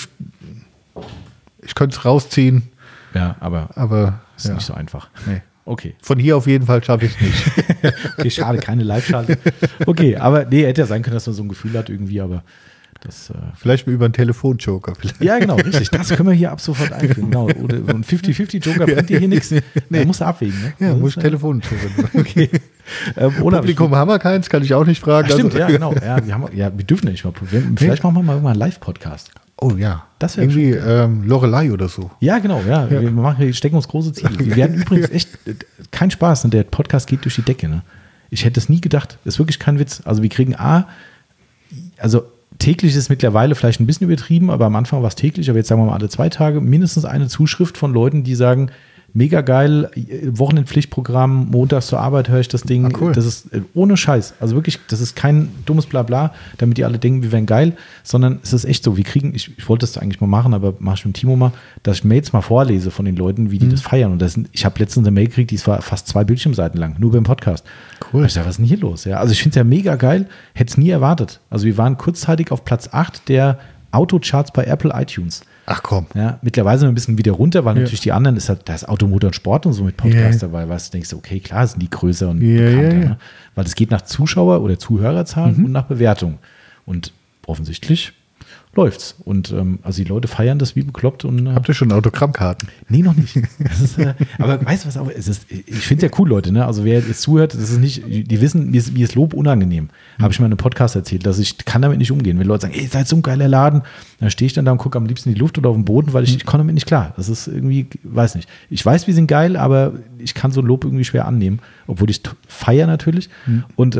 es rausziehen. Ja, aber ist nicht so einfach. Nee. Okay. Von hier auf jeden Fall schaffe ich es nicht. Okay, schade, keine Live-Schalte. Okay, aber hätte ja sein können, dass man so ein Gefühl hat irgendwie, aber das... Vielleicht mal über einen Telefonjoker. Ja, genau, richtig. Das können wir hier ab sofort einführen. Genau. Oder ein 50-50-Joker bringt dir hier nichts. Da musst du abwägen. Ne? Ja, muss ich Telefonjoker. Okay. Publikum haben wir keins, kann ich auch nicht fragen. Stimmt, ja, genau. Wir dürfen ja nicht mal probieren. Vielleicht machen wir mal irgendwann einen Live-Podcast. Oh ja. Das wäre irgendwie Lorelei oder so. Ja, genau. Ja. Wir stecken uns große Ziele. Wir werden übrigens echt, kein Spaß, ne? Der Podcast geht durch die Decke. Ne? Ich hätte es nie gedacht. Das ist wirklich kein Witz. Also wir kriegen täglich ist mittlerweile vielleicht ein bisschen übertrieben, aber am Anfang war es täglich, aber jetzt sagen wir mal alle 2 Tage, mindestens eine Zuschrift von Leuten, die sagen, mega geil, Wochenendpflichtprogramm, montags zur Arbeit höre ich das Ding. Cool. Das ist ohne Scheiß. Also wirklich, das ist kein dummes Blabla, damit die alle denken, wir wären geil, sondern es ist echt so, wir kriegen, ich wollte das eigentlich mal machen, aber mache ich mit Timo mal, dass ich Mails mal vorlese von den Leuten, wie die das feiern. Und ich habe letztens eine Mail gekriegt, die war fast 2 Bildschirmseiten lang, nur beim Podcast. Cool. Ich dachte, was ist denn hier los? Ja, also ich finde es ja mega geil, hätte es nie erwartet. Also wir waren kurzzeitig auf Platz 8 der Autocharts bei Apple iTunes. Ach komm. Ja, mittlerweile sind wir ein bisschen wieder runter, weil natürlich die anderen da ist Automotor und Sport und so mit Podcast dabei, weil du denkst, okay, klar sind die größer und bekannter. Ne? Weil es geht nach Zuschauer- oder Zuhörerzahlen und nach Bewertung. Und offensichtlich läuft's. Und also die Leute feiern das wie bekloppt. Und, habt ihr schon Autogrammkarten? Nee, noch nicht. Das ist, aber weißt du was auch? Ich finde es ja cool, Leute. Ne? Also wer jetzt zuhört, das ist nicht, die wissen, mir ist Lob unangenehm. Habe ich mal in einem Podcast erzählt, dass ich kann damit nicht umgehen. Wenn Leute sagen, ey, ihr seid so ein geiler Laden, dann stehe ich dann da und gucke am liebsten in die Luft oder auf den Boden, weil ich komme damit nicht klar. Das ist irgendwie, weiß nicht. Ich weiß, wir sind geil, aber ich kann so ein Lob irgendwie schwer annehmen, obwohl ich feiere natürlich. Und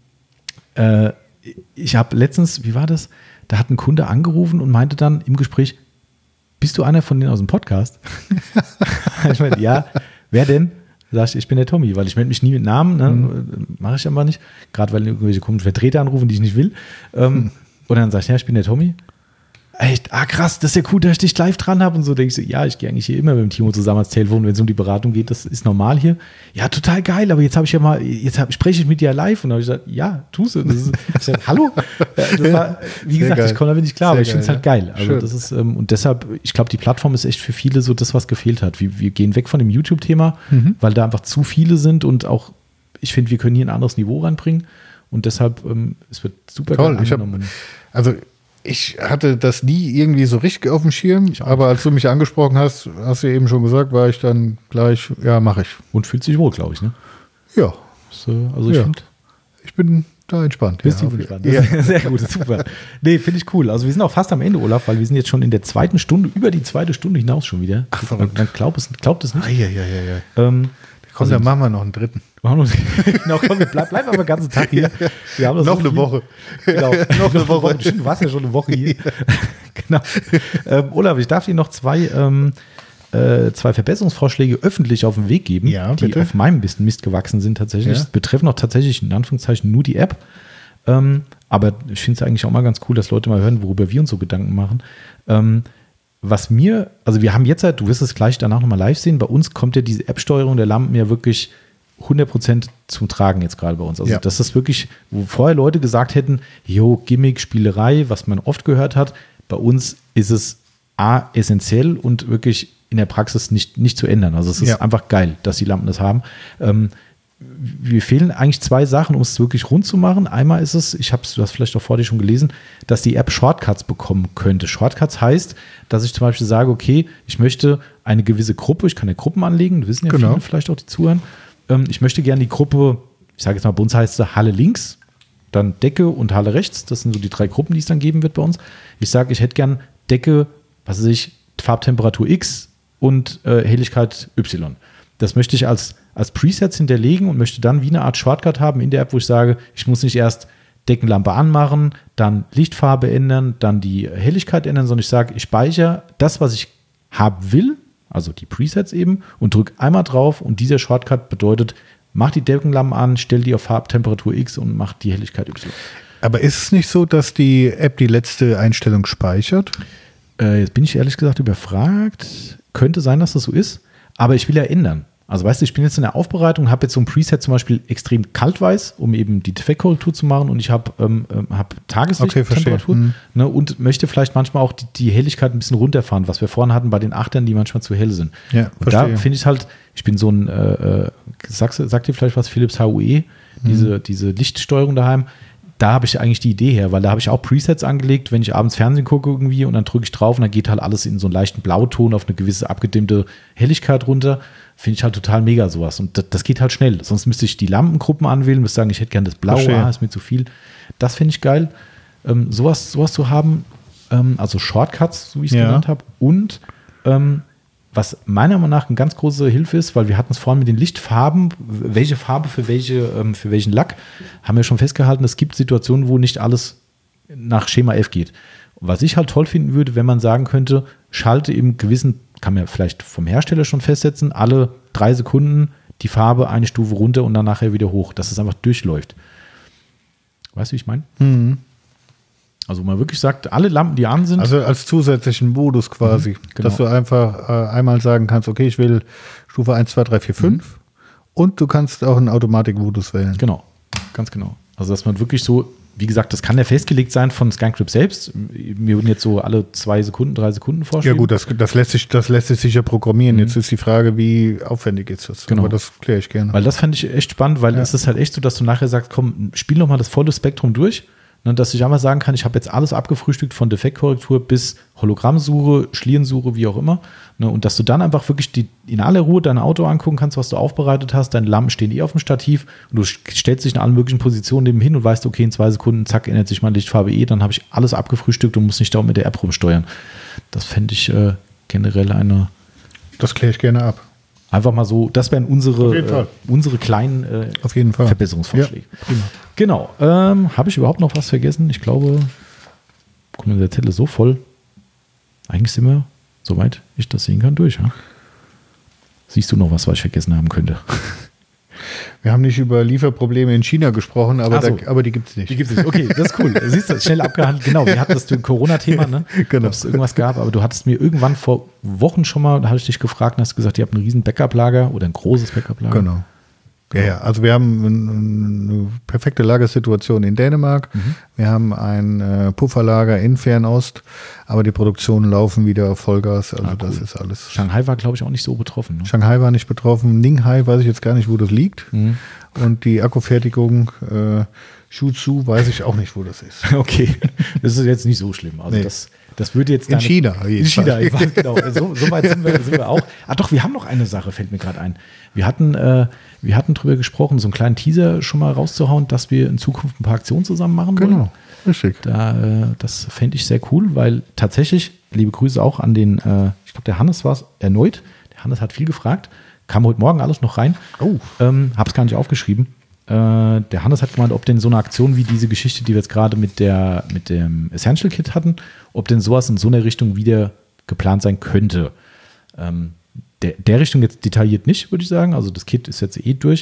ich habe letztens, wie war das? Da hat ein Kunde angerufen und meinte dann im Gespräch, bist du einer von denen aus dem Podcast? Ich meine, ja, wer denn? Sag ich bin der Tommy, weil ich melde mich nie mit Namen, ne? Mache ich aber nicht, gerade weil irgendwelche komischen Vertreter anrufen, die ich nicht will. Und dann sag ich, ja, ich bin der Tommy. Echt, krass, das ist ja cool, dass ich dich live dran habe und so. Denke ich so, ja, ich gehe eigentlich hier immer mit dem Timo zusammen ans Telefon, wenn es um die Beratung geht, das ist normal hier. Ja, total geil, aber jetzt spreche ich mit dir live und dann habe ich gesagt, ja, tust du. Ich sag, hallo? Das war, wie gesagt, ich komme damit nicht klar, aber ich finde es halt geil. Also das ist, und deshalb, ich glaube, die Plattform ist echt für viele so das, was gefehlt hat. Wir gehen weg von dem YouTube-Thema, weil da einfach zu viele sind und auch, ich finde, wir können hier ein anderes Niveau ranbringen und deshalb, es wird super toll, geil angenommen. Ich hatte das nie irgendwie so richtig auf dem Schirm, aber als du mich angesprochen hast, hast du eben schon gesagt, war ich dann gleich, ja, mache ich. Und fühlt sich wohl, glaube ich, ne? Ja. Also ich finde. Ich bin da entspannt. Bist du entspannt? Ja. Sehr gut, super. Nee, finde ich cool. Also wir sind auch fast am Ende, Olaf, weil wir sind jetzt schon in der zweiten Stunde, über die zweite Stunde hinaus schon wieder. Ach, verrückt. Man glaubt es nicht. Ja. Komm, also, dann machen wir noch einen dritten. Genau, komm, bleiben wir den ganzen Tag hier. Wir haben noch eine Woche. Genau, noch eine Woche. Du warst ja schon eine Woche hier. Genau. Olaf, ich darf dir noch zwei Verbesserungsvorschläge öffentlich auf den Weg geben, die auf meinem Mist gewachsen sind tatsächlich. Das betreffen auch tatsächlich in Anführungszeichen nur die App. Aber ich finde es eigentlich auch mal ganz cool, dass Leute mal hören, worüber wir uns so Gedanken machen. Wir haben jetzt du wirst es gleich danach nochmal live sehen, bei uns kommt ja diese App-Steuerung der Lampen ja wirklich 100% zum Tragen jetzt gerade bei uns. Also das ist wirklich, wo vorher Leute gesagt hätten, Gimmick, Spielerei, was man oft gehört hat, bei uns ist es essentiell und wirklich in der Praxis nicht zu ändern. Also es ist einfach geil, dass die Lampen das haben. Wir fehlen eigentlich zwei Sachen, um es wirklich rund zu machen. Einmal ist es, du hast vielleicht auch vor dir schon gelesen, dass die App Shortcuts bekommen könnte. Shortcuts heißt, dass ich zum Beispiel sage, okay, ich möchte eine gewisse Gruppe, ich kann ja Gruppen anlegen, wissen ja viele vielleicht auch, die zuhören. Ich möchte gerne die Gruppe, ich sage jetzt mal, bei uns heißt es Halle links, dann Decke und Halle rechts. Das sind so die 3 Gruppen, die es dann geben wird bei uns. Ich sage, ich hätte gern Decke, Farbtemperatur X und Helligkeit Y. Das möchte ich als Presets hinterlegen und möchte dann wie eine Art Shortcut haben in der App, wo ich sage, ich muss nicht erst Deckenlampe anmachen, dann Lichtfarbe ändern, dann die Helligkeit ändern, sondern ich sage, ich speichere das, was ich haben will, also die Presets eben, und drücke einmal drauf und dieser Shortcut bedeutet, mach die Deckenlampe an, stell die auf Farbtemperatur X und mach die Helligkeit Y. Aber ist es nicht so, dass die App die letzte Einstellung speichert? Jetzt bin ich ehrlich gesagt überfragt. Könnte sein, dass das so ist, aber ich will ja ändern. Also weißt du, ich bin jetzt in der Aufbereitung, habe jetzt so ein Preset zum Beispiel extrem kaltweiß, um eben die Defektkorrektur zu machen, und ich habe Tageslichttemperatur, und möchte vielleicht manchmal auch die Helligkeit ein bisschen runterfahren, was wir vorhin hatten bei den Achtern, die manchmal zu hell sind. Ja, und da finde ich halt, ich bin so ein, sagt dir vielleicht was, Philips HUE, diese Lichtsteuerung daheim. Da habe ich eigentlich die Idee her, weil da habe ich auch Presets angelegt, wenn ich abends Fernsehen gucke irgendwie und dann drücke ich drauf und dann geht halt alles in so einen leichten Blauton auf eine gewisse abgedimmte Helligkeit runter. Finde ich halt total mega sowas. Und das geht halt schnell. Sonst müsste ich die Lampengruppen anwählen, müsste sagen, ich hätte gerne das Blaue, ist mir zu viel. Das finde ich geil. Sowas zu haben, also Shortcuts, so wie ich es genannt habe. Und was meiner Meinung nach eine ganz große Hilfe ist, weil wir hatten es vorhin mit den Lichtfarben, welche Farbe für welchen Lack, haben wir schon festgehalten, es gibt Situationen, wo nicht alles nach Schema F geht. Was ich halt toll finden würde, wenn man sagen könnte, schalte im gewissen, kann man vielleicht vom Hersteller schon festsetzen, alle 3 Sekunden die Farbe eine Stufe runter und dann nachher wieder hoch, dass es einfach durchläuft. Weißt du, wie ich meine? Mhm. Also man wirklich sagt, alle Lampen, die an sind. Also als zusätzlichen Modus quasi, genau. Dass du einfach einmal sagen kannst, okay, ich will Stufe 1, 2, 3, 4, 5 und du kannst auch einen Automatikmodus wählen. Genau, ganz genau. Also dass man wirklich so, wie gesagt, das kann ja festgelegt sein von ScanCrypt selbst. Wir würden jetzt so alle 2 Sekunden, 3 Sekunden vorstellen. Ja gut, das lässt sich sicher programmieren. Jetzt ist die Frage, wie aufwendig ist das? Genau. Aber das kläre ich gerne. Weil das fände ich echt spannend, weil es ist halt echt so, dass du nachher sagst, komm, spiel nochmal das volle Spektrum durch. Dass ich einmal sagen kann, ich habe jetzt alles abgefrühstückt von Defektkorrektur bis Hologrammsuche, Schlierensuche, wie auch immer. Und dass du dann einfach wirklich in aller Ruhe dein Auto angucken kannst, was du aufbereitet hast. Deine Lampen stehen auf dem Stativ und du stellst dich in allen möglichen Positionen nebenhin und weißt, okay, in 2 Sekunden, zack, ändert sich meine Lichtfarbe dann habe ich alles abgefrühstückt und muss nicht da mit der App rumsteuern. Das fände ich generell eine... Das kläre ich gerne ab. Einfach mal so, das wären unsere kleinen auf jeden Fall. Verbesserungsvorschläge. Ja, prima. Genau. Habe ich überhaupt noch was vergessen? Ich glaube, guck mal, der Zettel ist so voll. Eigentlich sind wir, soweit ich das sehen kann, durch. Ja? Siehst du noch was ich vergessen haben könnte? Wir haben nicht über Lieferprobleme in China gesprochen, aber die gibt es nicht. Die gibt es nicht. Okay, das ist cool. Siehst du, schnell abgehandelt. Genau, wir hatten das Corona-Thema, ne? Genau. Ob es irgendwas gab, aber du hattest mir irgendwann vor Wochen schon mal, da hatte ich dich gefragt und hast gesagt, ihr habt ein riesen Backup-Lager oder ein großes Backup-Lager. Genau. Ja, also wir haben eine perfekte Lagersituation in Dänemark. Wir haben ein Pufferlager in Fernost, aber die Produktionen laufen wieder auf Vollgas. Also das ist alles. Shanghai war, glaube ich, auch nicht so betroffen. Ne? Shanghai war nicht betroffen. Ninghai weiß ich jetzt gar nicht, wo das liegt. Und die Akkufertigung Shuzhou, weiß ich auch nicht, wo das ist. Okay, das ist jetzt nicht so schlimm. Also das würde jetzt in China. In China, ich weiß, genau. So weit sind wir auch. Doch, wir haben noch eine Sache, fällt mir gerade ein. Wir hatten drüber gesprochen, so einen kleinen Teaser schon mal rauszuhauen, dass wir in Zukunft ein paar Aktionen zusammen machen wollen. Genau, richtig. Das fände ich sehr cool, weil tatsächlich, liebe Grüße auch an den, ich glaube, der Hannes war es erneut. Der Hannes hat viel gefragt. Kam heute Morgen alles noch rein. Oh. Hab's gar nicht aufgeschrieben. Der Hannes hat gemeint, ob denn so eine Aktion wie diese Geschichte, die wir jetzt gerade mit dem Essential Kit hatten, ob denn sowas in so einer Richtung wieder geplant sein könnte. Der Richtung jetzt detailliert nicht, würde ich sagen. Also das Kit ist jetzt durch.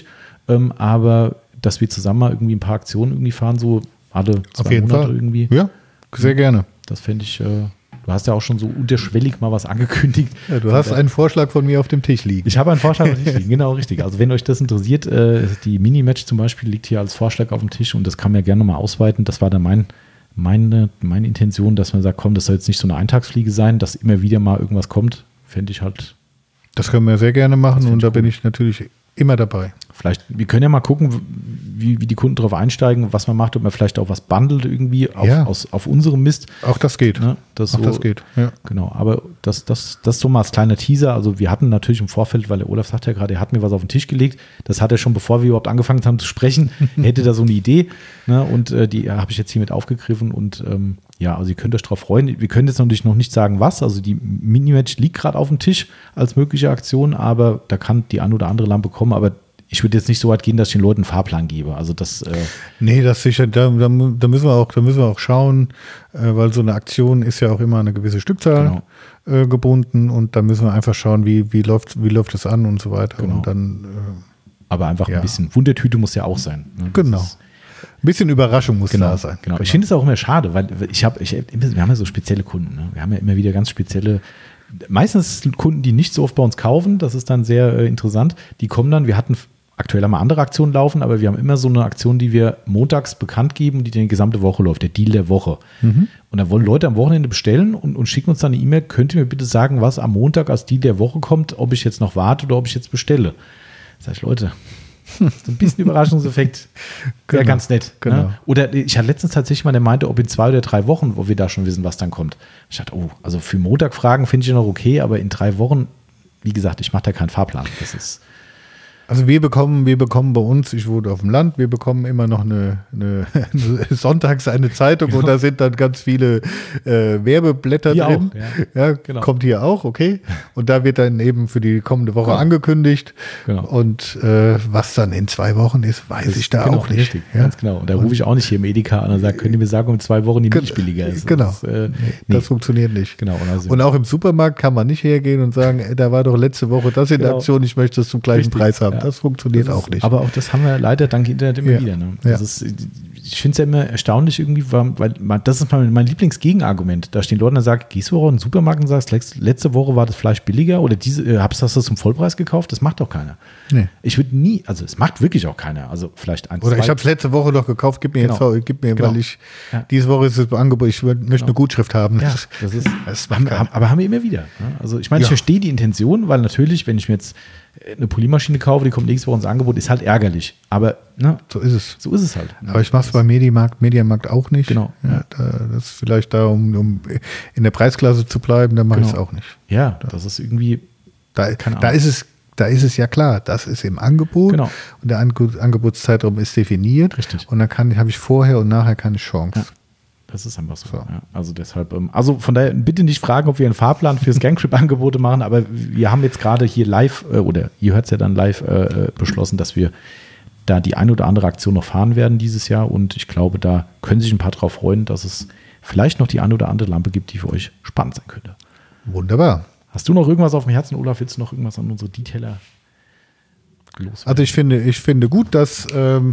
Aber dass wir zusammen mal irgendwie ein paar Aktionen irgendwie fahren, so alle 2 Monate irgendwie. Ja, sehr gerne. Das fände ich, du hast ja auch schon so unterschwellig mal was angekündigt. Ja, du hast einen Vorschlag von mir auf dem Tisch liegen. Ich habe einen Vorschlag auf dem Tisch liegen, genau, richtig. Also wenn euch das interessiert, die Mini-Match zum Beispiel liegt hier als Vorschlag auf dem Tisch und das kann man ja gerne mal ausweiten. Das war dann meine Intention, dass man sagt, komm, das soll jetzt nicht so eine Eintagsfliege sein, dass immer wieder mal irgendwas kommt, fände ich halt. Das können wir sehr gerne machen und da bin ich natürlich immer dabei. Vielleicht, wir können ja mal gucken, wie die Kunden darauf einsteigen, was man macht, ob man vielleicht auch was bundelt irgendwie auf unserem Mist. Auch das geht. Ja, das geht, ja. Genau, aber das so mal als kleiner Teaser. Also wir hatten natürlich im Vorfeld, weil der Olaf sagt ja gerade, er hat mir was auf den Tisch gelegt. Das hat er schon, bevor wir überhaupt angefangen haben zu sprechen, hätte da so eine Idee. Ne, und die habe ich jetzt hiermit aufgegriffen und also ihr könnt euch darauf freuen. Wir können jetzt natürlich noch nicht sagen, was. Also die Mini-Match liegt gerade auf dem Tisch als mögliche Aktion, aber da kann die ein oder andere Lampe kommen, aber ich würde jetzt nicht so weit gehen, dass ich den Leuten einen Fahrplan gebe. Also das. Nee, das sicher. Da müssen wir auch schauen, weil so eine Aktion ist ja auch immer eine gewisse Stückzahl gebunden und da müssen wir einfach schauen, wie läuft das an und so weiter. Genau. Und dann. Aber einfach ein bisschen Wundertüte muss ja auch sein. Ne? Genau. Ein bisschen Überraschung muss da sein. Genau. Ich finde es auch immer schade, weil wir haben ja so spezielle Kunden. Ne? Wir haben ja immer wieder ganz spezielle. Meistens Kunden, die nicht so oft bei uns kaufen, das ist dann sehr interessant. Die kommen dann, wir hatten aktuell haben wir andere Aktionen laufen, aber wir haben immer so eine Aktion, die wir montags bekannt geben, die die gesamte Woche läuft, der Deal der Woche. Mhm. Und da wollen Leute am Wochenende bestellen und schicken uns dann eine E-Mail, könnt ihr mir bitte sagen, was am Montag als Deal der Woche kommt, ob ich jetzt noch warte oder ob ich jetzt bestelle. Sag ich, Leute, so ein bisschen Überraschungseffekt wäre ganz nett. Genau. Ne? Oder ich hatte letztens tatsächlich mal, der meinte, ob in 2 oder 3 Wochen, wo wir da schon wissen, was dann kommt. Ich dachte, also für Montag fragen finde ich noch okay, aber in 3 Wochen, wie gesagt, ich mache da keinen Fahrplan. Das ist. Also wir bekommen bei uns, ich wohne auf dem Land, wir bekommen immer noch eine sonntags eine Zeitung und da sind dann ganz viele Werbeblätter hier drin. Auch, ja, genau. Kommt hier auch, okay. Und da wird dann eben für die kommende Woche angekündigt. Genau. Und was dann in 2 Wochen ist, weiß ich da auch nicht. Richtig, ja? Ganz genau. Und da rufe ich auch nicht hier im Edeka an und sage, könnt ihr mir sagen, um 2 Wochen die Milch billiger ist. Genau. Das funktioniert nicht. Genau. Und auch im Supermarkt kann man nicht hergehen und sagen, da war doch letzte Woche das in der Aktion, ich möchte es zum gleichen Preis haben. Ja. Das funktioniert auch nicht. Aber auch das haben wir leider dank Internet immer wieder. Ne? Ja. Ich finde es ja immer erstaunlich irgendwie, weil das ist mein Lieblingsgegenargument. Da stehen Leute und sagen, gehst du auch in den Supermarkt und sagst, letzte Woche war das Fleisch billiger oder hast du das zum Vollpreis gekauft? Das macht doch keiner. Nee. Ich würde nie, also es macht wirklich auch keiner. Also vielleicht 1, 2. Oder ich habe es letzte Woche noch gekauft, gib mir, weil ich diese Woche ist das Angebot, ich möchte eine Gutschrift haben. Ja, aber haben wir immer wieder. Ne? Also ich meine, ich verstehe die Intention, weil natürlich, wenn ich mir jetzt eine Polymaschine kaufe, die kommt nächste Woche ins Angebot, ist halt ärgerlich. Aber so ist es. So ist es halt. Aber ich mache es beim Mediamarkt auch nicht. Genau. Ja, das ist vielleicht da, um in der Preisklasse zu bleiben, dann mache ich es auch nicht. Ja, das ist irgendwie. Da ist es ja klar, das ist im Angebot und der Angebotszeitraum ist definiert. Richtig. Und dann habe ich vorher und nachher keine Chance. Ja. Das ist einfach so. Ja. Also deshalb, von daher bitte nicht fragen, ob wir einen Fahrplan fürs Gangtrip-Angebote machen, aber wir haben jetzt gerade hier live, oder ihr hört es ja dann live, beschlossen, dass wir da die ein oder andere Aktion noch fahren werden dieses Jahr und ich glaube, da können sich ein paar drauf freuen, dass es vielleicht noch die ein oder andere Lampe gibt, die für euch spannend sein könnte. Wunderbar. Hast du noch irgendwas auf dem Herzen, Olaf? Willst du noch irgendwas an unsere Detailer loswerden? Also ich finde gut, dass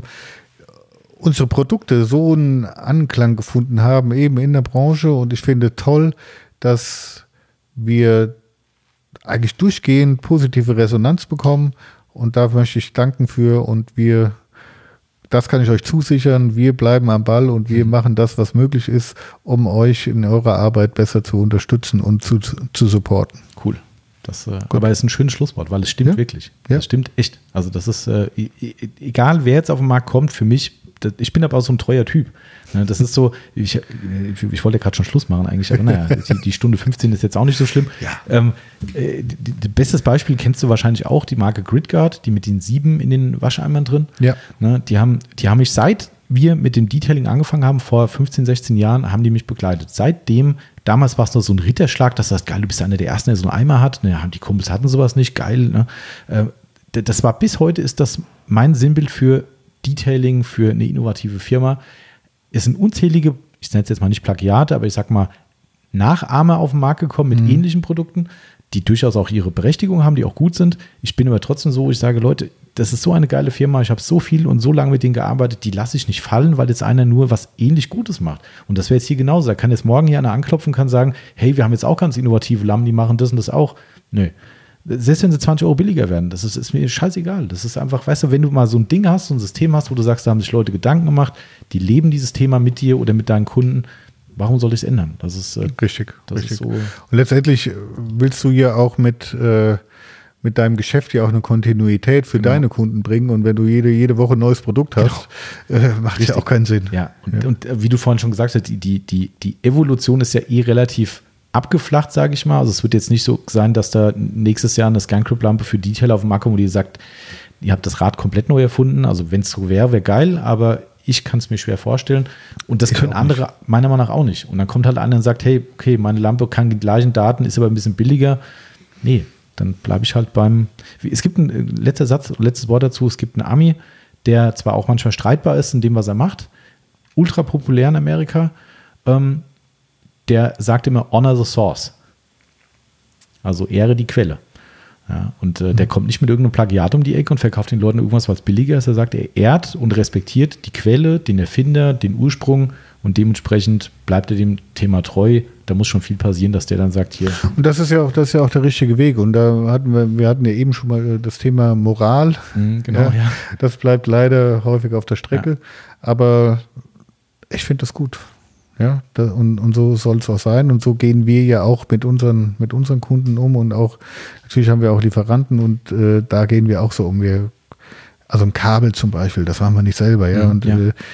unsere Produkte so einen Anklang gefunden haben, eben in der Branche. Und ich finde toll, dass wir eigentlich durchgehend positive Resonanz bekommen. Und da möchte ich danken für. Und das kann ich euch zusichern, wir bleiben am Ball und wir machen das, was möglich ist, um euch in eurer Arbeit besser zu unterstützen und zu supporten. Cool. Aber es ist ein schönes Schlusswort, weil es stimmt wirklich. Ja. Das stimmt echt. Also das ist, egal wer jetzt auf den Markt kommt, für mich ich bin aber auch so ein treuer Typ. Das ist so, ich wollte ja gerade schon Schluss machen eigentlich, aber naja, die Stunde 15 ist jetzt auch nicht so schlimm. Ja. Bestes Beispiel kennst du wahrscheinlich auch, die Marke Gridguard, die mit den 7 in den Wascheimern drin. Ja. Die haben mich, seit wir mit dem Detailing angefangen haben, vor 15, 16 Jahren, haben die mich begleitet. Seitdem, damals war es noch so ein Ritterschlag, dass das geil, du bist einer der Ersten, der so einen Eimer hat. Die Kumpels hatten sowas nicht, geil. Ne? Das war bis heute, ist das mein Sinnbild für Detailing, für eine innovative Firma. Es sind unzählige, ich nenne es jetzt mal nicht Plagiate, aber ich sag mal Nachahmer auf den Markt gekommen mit ähnlichen Produkten, die durchaus auch ihre Berechtigung haben, die auch gut sind. Ich bin aber trotzdem so, ich sage, Leute, das ist so eine geile Firma, ich habe so viel und so lange mit denen gearbeitet, die lasse ich nicht fallen, weil jetzt einer nur was ähnlich Gutes macht. Und das wäre jetzt hier genauso. Da kann jetzt morgen hier einer anklopfen und kann sagen, hey, wir haben jetzt auch ganz innovative Lampen, die machen das und das auch. Nö. Selbst wenn sie 20 Euro billiger werden, das ist mir scheißegal. Das ist einfach, weißt du, wenn du mal so ein Ding hast, so ein System hast, wo du sagst, da haben sich Leute Gedanken gemacht, die leben dieses Thema mit dir oder mit deinen Kunden, warum soll ich es ändern? Das ist richtig. Ist so. Und letztendlich willst du ja auch mit deinem Geschäft ja auch eine Kontinuität für deine Kunden bringen. Und wenn du jede Woche ein neues Produkt hast, macht ja auch keinen Sinn. Ja, und wie du vorhin schon gesagt hast, die Evolution ist ja relativ abgeflacht, sage ich mal. Also es wird jetzt nicht so sein, dass da nächstes Jahr eine ScanCrypt-Lampe für Detail auf dem Markt kommt, wo die sagt, ihr habt das Rad komplett neu erfunden. Also wenn es so wäre geil, aber ich kann es mir schwer vorstellen. Und das können andere meiner Meinung nach auch nicht. Und dann kommt halt einer und sagt, hey, okay, meine Lampe kann die gleichen Daten, ist aber ein bisschen billiger. Nee, dann bleibe ich halt beim. Es gibt ein letztes Wort dazu, es gibt einen Ami, der zwar auch manchmal streitbar ist in dem, was er macht, ultra populär in Amerika, der sagt immer, honor the source. Also ehre die Quelle. Ja, und der kommt nicht mit irgendeinem Plagiat um die Ecke und verkauft den Leuten irgendwas, was billiger ist. Er sagt, er ehrt und respektiert die Quelle, den Erfinder, den Ursprung und dementsprechend bleibt er dem Thema treu. Da muss schon viel passieren, dass der dann sagt, hier. Und das ist ja auch der richtige Weg. Und da hatten wir ja eben schon mal das Thema Moral. Genau, ja. Das bleibt leider häufig auf der Strecke. Ja. Aber ich finde das gut. Ja, und so soll es auch sein. Und so gehen wir ja auch mit unseren Kunden um. Und auch, natürlich haben wir auch Lieferanten und da gehen wir auch so um. Also ein Kabel zum Beispiel, das machen wir nicht selber, ja. Und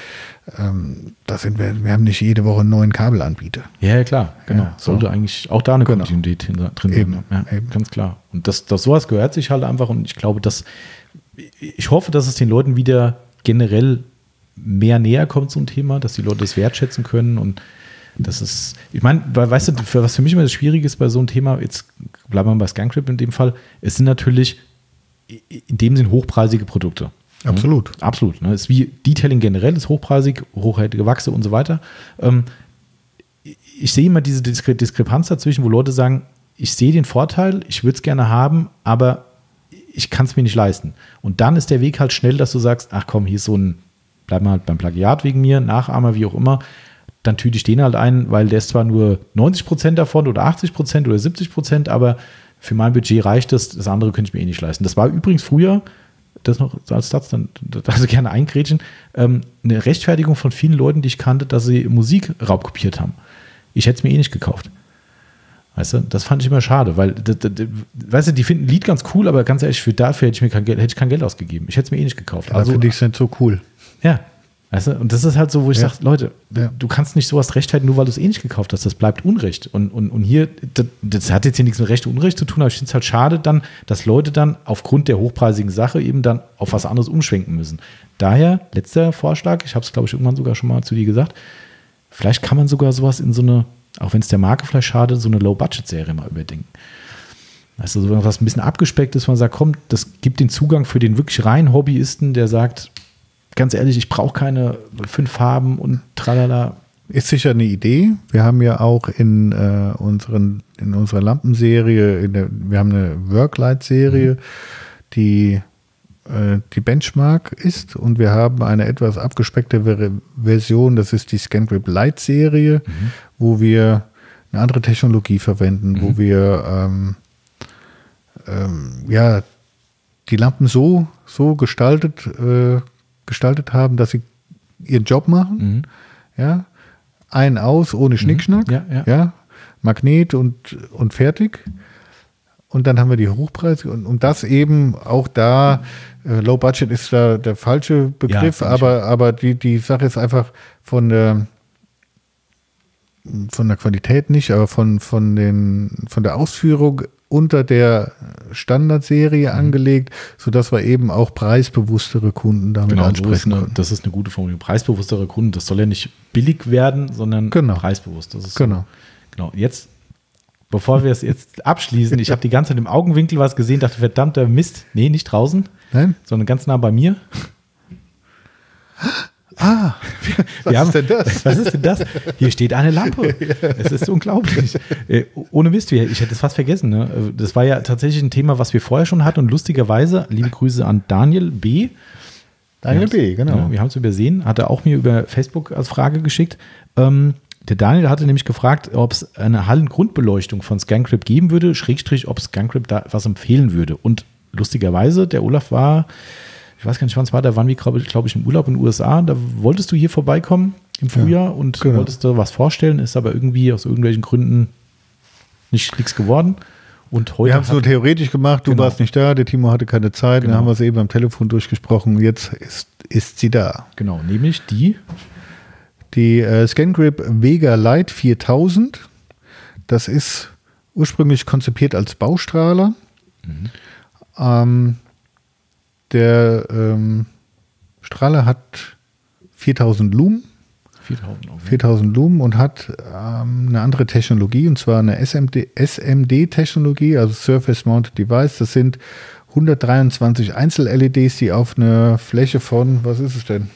da sind wir haben nicht jede Woche einen neuen Kabelanbieter. Ja, klar, genau. Ja, sollte eigentlich auch da eine Kontinuität drin sein. Ja, ganz klar. Und das sowas gehört sich halt einfach. Und ich glaube, ich hoffe, dass es den Leuten wieder generell mehr näher kommt zum Thema, dass die Leute das wertschätzen können und das ist, ich meine, weißt du, was für mich immer das Schwierige ist bei so einem Thema, jetzt bleiben wir bei ScanCrypt in dem Fall, es sind natürlich in dem Sinn hochpreisige Produkte. Absolut. Ja, absolut. Ne? Es ist wie Detailing generell, ist hochpreisig, hochwertige Wachse und so weiter. Ich sehe immer diese Diskrepanz dazwischen, wo Leute sagen, ich sehe den Vorteil, ich würde es gerne haben, aber ich kann es mir nicht leisten. Und dann ist der Weg halt schnell, dass du sagst, ach komm, hier ist so ein, bleib mal halt beim Plagiat wegen mir, Nachahmer, wie auch immer, dann tüte ich den halt ein, weil der ist zwar nur 90% davon oder 80% oder 70%, aber für mein Budget reicht es, das andere könnte ich mir eh nicht leisten. Das war übrigens früher, das noch als Satz, dann also gerne eingrätschen, eine Rechtfertigung von vielen Leuten, die ich kannte, dass sie Musik raubkopiert haben. Ich hätte es mir eh nicht gekauft. Weißt du, das fand ich immer schade, weil, weißt du, die finden ein Lied ganz cool, aber ganz ehrlich, dafür hätte ich kein Geld ausgegeben. Ich hätte es mir eh nicht gekauft. Also für dich sind so cool. Ja, weißt du, und das ist halt so, wo ich sage, Leute, du kannst nicht sowas rechtfertigen, nur weil du es eh nicht gekauft hast. Das bleibt Unrecht. Und hier, das hat jetzt hier nichts mit Recht und Unrecht zu tun, aber ich finde es halt schade dann, dass Leute dann aufgrund der hochpreisigen Sache eben dann auf was anderes umschwenken müssen. Daher, letzter Vorschlag, ich habe es, glaube ich, irgendwann sogar schon mal zu dir gesagt, vielleicht kann man sogar sowas in so eine, auch wenn es der Marke vielleicht schadet, so eine Low-Budget-Serie mal überdenken. Also so was ein bisschen abgespeckt ist, man sagt, komm, das gibt den Zugang für den wirklich reinen Hobbyisten, der sagt, ganz ehrlich, ich brauche keine 5 Farben und tralala. Ist sicher eine Idee. Wir haben ja auch in unserer Lampenserie, wir haben eine Worklight-Serie, die Benchmark ist und wir haben eine etwas abgespeckte Version, das ist die ScanCrypt Lite-Serie, wo wir eine andere Technologie verwenden, wo wir die Lampen so gestaltet haben, dass sie ihren Job machen. Ja, ein aus, ohne Schnickschnack. Ja. Magnet und fertig. Und dann haben wir die Hochpreise und das eben auch da, Low Budget ist da der falsche Begriff, aber die Sache ist einfach von der Qualität nicht, aber von der Ausführung unter der Standardserie angelegt, sodass wir eben auch preisbewusstere Kunden damit ansprechen können. Das ist eine gute Formulierung. Preisbewusstere Kunden, das soll ja nicht billig werden, sondern preisbewusst. Das ist genau. Jetzt, bevor wir es jetzt abschließen, ich habe die ganze Zeit im Augenwinkel was gesehen, dachte, verdammter Mist. Nee, nicht draußen, sondern ganz nah bei mir. Was ist denn das? Was ist denn das? Hier steht eine Lampe. Es ist unglaublich. Ohne Mist, ich hätte es fast vergessen. Ne? Das war ja tatsächlich ein Thema, was wir vorher schon hatten und lustigerweise, liebe Grüße an Daniel B. Genau. Ja, wir haben es übersehen, hat er auch mir über Facebook als Frage geschickt. Der Daniel hatte nämlich gefragt, ob es eine Hallengrundbeleuchtung von ScanCrypt geben würde, / ob ScanCrypt da was empfehlen würde. Und lustigerweise, der Olaf war, ich weiß gar nicht, wann es war, da waren wir, glaube ich, im Urlaub in den USA. Da wolltest du hier vorbeikommen im Frühjahr und wolltest du was vorstellen, ist aber irgendwie aus irgendwelchen Gründen nichts geworden. Und heute wir haben es nur theoretisch gemacht, du warst nicht da, der Timo hatte keine Zeit, dann haben wir es eben am Telefon durchgesprochen, jetzt ist sie da. Genau, nämlich die ScanCrypt Vega Lite 4000. Das ist ursprünglich konzipiert als Baustrahler. Der Strahler hat 4000 Lumen. 4000 Lumen und hat eine andere Technologie, und zwar eine SMD-Technologie, also Surface Mounted Device. Das sind 123 Einzel-LEDs, die auf einer Fläche von, was ist es denn?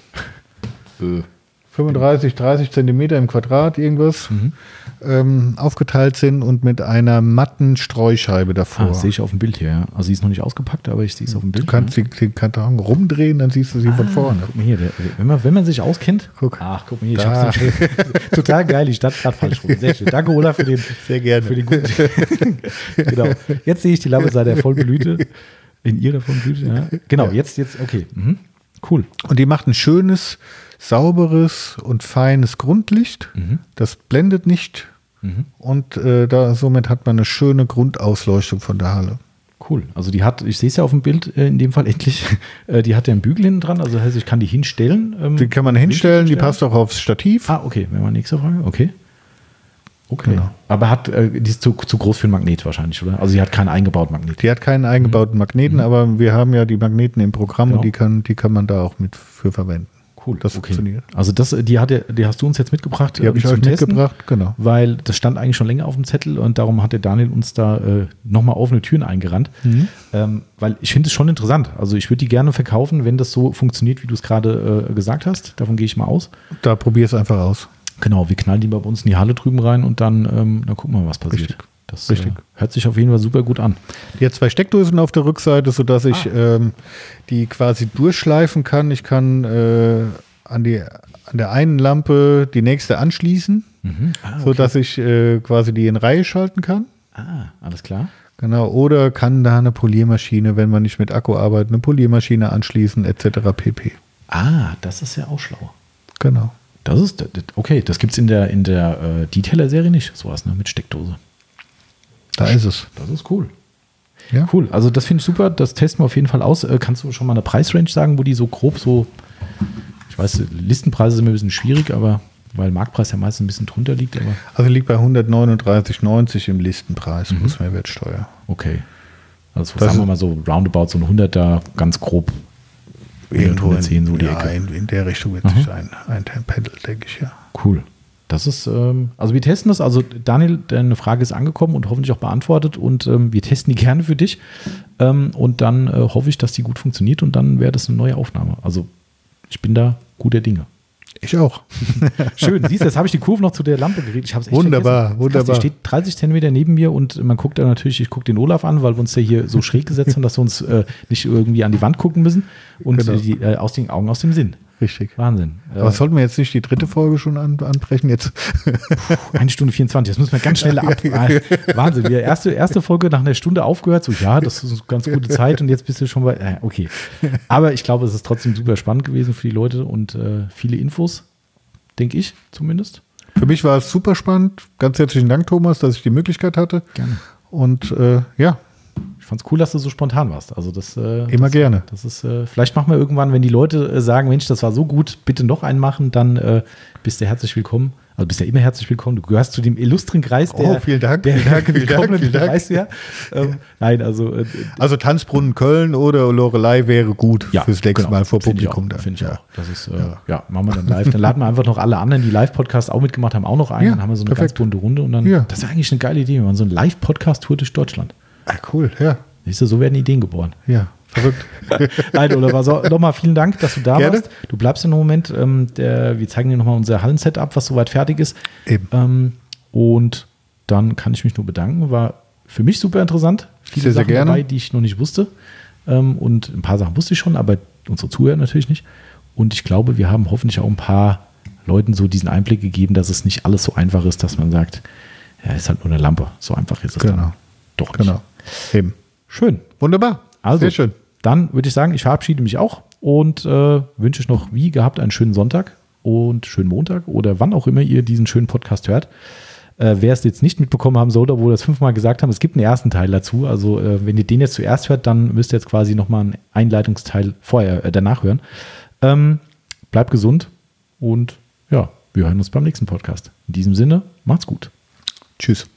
35, 30 Zentimeter im Quadrat, irgendwas, aufgeteilt sind und mit einer matten Streuscheibe davor. Das sehe ich auf dem Bild hier, ja. Also sie ist noch nicht ausgepackt, aber ich sehe es auf dem Bild. Du kannst den Karton rumdrehen, dann siehst du sie von vorne. Guck mal hier, wenn man sich auskennt. Guck mal hier, ich hab's nicht. Total geil, ich stand gerade falsch rum. Sehr schön. Danke, Olaf, sehr gerne. Für den guten. Genau. Jetzt sehe ich die Lampe seit der vollen Blüte. In ihrer vollen Blüte, ja. Genau, jetzt, okay. Cool. Und die macht ein schönes, sauberes und feines Grundlicht. Das blendet nicht. Und somit hat man eine schöne Grundausleuchtung von der Halle. Cool. Also die hat, ich sehe es ja auf dem Bild in dem Fall endlich, die hat ja einen Bügel hinten dran, also das heißt, ich kann die hinstellen. Die kann man hinstellen, die passt auch aufs Stativ. Okay, wäre mal nächste Frage. Okay. Genau. Aber die ist zu groß für einen Magnet wahrscheinlich, oder? Also sie hat keinen eingebauten Magnet. Die hat keinen eingebauten Magneten, aber wir haben ja die Magneten im Programm und die kann man da auch mit für verwenden. Cool, das funktioniert. Also die hast du uns jetzt mitgebracht. Die habe ich euch mitgebracht, genau. Weil das stand eigentlich schon länger auf dem Zettel und darum hat der Daniel uns da nochmal offene Türen eingerannt. Weil ich finde es schon interessant. Also ich würde die gerne verkaufen, wenn das so funktioniert, wie du es gerade gesagt hast. Davon gehe ich mal aus. Da probier es einfach aus. Genau, wir knallen die bei uns in die Halle drüben rein und dann gucken wir, was passiert. Richtig. Das hört sich auf jeden Fall super gut an. Die hat 2 Steckdosen auf der Rückseite, sodass ich die quasi durchschleifen kann. Ich kann an der einen Lampe die nächste anschließen, sodass ich quasi die in Reihe schalten kann. Alles klar. Genau, oder kann da eine Poliermaschine, wenn man nicht mit Akku arbeitet, eine Poliermaschine anschließen, etc. pp. Das ist ja auch schlau. Genau. Das ist, okay, das gibt es in der Detailer-Serie nicht, sowas, ne, mit Steckdose. Da ist es. Das ist cool. Ja. Cool, also das finde ich super, das testen wir auf jeden Fall aus. Kannst du schon mal eine Preisrange sagen, wo die so grob ich weiß, Listenpreise sind mir ein bisschen schwierig, aber weil Marktpreis ja meistens ein bisschen drunter liegt. Also liegt bei 139,90 im Listenpreis plus Mehrwertsteuer. Okay. Also sagen wir mal so roundabout so ein 100er, ganz grob. Irgendwo 110, so die Ecke. In der Richtung wird sich einpendeln, denke ich, ja. Cool. Das ist, also wir testen das, also Daniel, deine Frage ist angekommen und hoffentlich auch beantwortet und wir testen die gerne für dich und dann hoffe ich, dass die gut funktioniert und dann wäre das eine neue Aufnahme. Also ich bin da guter Dinge. Ich auch. Schön, siehst du, jetzt habe ich die Kurve noch zu der Lampe geredet. Ich habe es echt wunderbar. Die steht 30 Zentimeter neben mir und man guckt da natürlich, ich gucke den Olaf an, weil wir uns ja hier so schräg gesetzt haben, dass wir uns nicht irgendwie an die Wand gucken müssen und die aus den Augen aus dem Sinn. Richtig. Wahnsinn. Aber sollten wir jetzt nicht die 3. Folge schon anbrechen? Jetzt? 1 Stunde 24, das müssen wir ganz schnell ab. Wahnsinn, die erste Folge nach einer Stunde aufgehört, so ja, das ist eine ganz gute Zeit und jetzt bist du schon bei, okay. Aber ich glaube, es ist trotzdem super spannend gewesen für die Leute und viele Infos, denke ich zumindest. Für mich war es super spannend. Ganz herzlichen Dank, Thomas, dass ich die Möglichkeit hatte. Gerne. Und fand's cool, dass du so spontan warst. Also das Immer gerne. Das ist, vielleicht machen wir irgendwann, wenn die Leute sagen, Mensch, das war so gut, bitte noch einen machen, dann bist du herzlich willkommen. Also bist ja immer herzlich willkommen. Du gehörst zu dem illustren Kreis, der. Oh, vielen Dank. Vielen Dank. Weißt du ja. Nein, also. Also Tanzbrunnen Köln oder Lorelei wäre gut fürs nächste Mal vor Publikum. Finde ich auch. Das ist, machen wir dann live. Dann laden wir einfach noch alle anderen, die Live-Podcasts auch mitgemacht haben, auch noch ein. Dann haben wir so eine ganz bunte Runde. Und dann, das ist eigentlich eine geile Idee. Wir machen so eine Live-Podcast-Tour durch Deutschland. Ah, cool, ja. Siehst du, so werden Ideen geboren. Ja. Verrückt. Nein, Oliver, nochmal vielen Dank, dass du da warst. Du bleibst in einem Moment. Wir zeigen dir nochmal unser Hallensetup, was soweit fertig ist. Eben. Und dann kann ich mich nur bedanken. War für mich super interessant. Viele sehr Sachen gerne dabei, die ich noch nicht wusste. Und ein paar Sachen wusste ich schon, aber unsere Zuhörer natürlich nicht. Und ich glaube, wir haben hoffentlich auch ein paar Leuten so diesen Einblick gegeben, dass es nicht alles so einfach ist, dass man sagt, ja, ist halt nur eine Lampe. So einfach ist es dann doch nicht. Genau. Eben. Schön. Wunderbar. Also, sehr schön. Dann würde ich sagen, ich verabschiede mich auch und wünsche euch noch wie gehabt einen schönen Sonntag und schönen Montag oder wann auch immer ihr diesen schönen Podcast hört. Wer es jetzt nicht mitbekommen haben sollte, obwohl wir das 5-mal gesagt haben, es gibt einen ersten Teil dazu. Also wenn ihr den jetzt zuerst hört, dann müsst ihr jetzt quasi nochmal einen Einleitungsteil danach hören. Bleibt gesund und ja, wir hören uns beim nächsten Podcast. In diesem Sinne, macht's gut. Tschüss.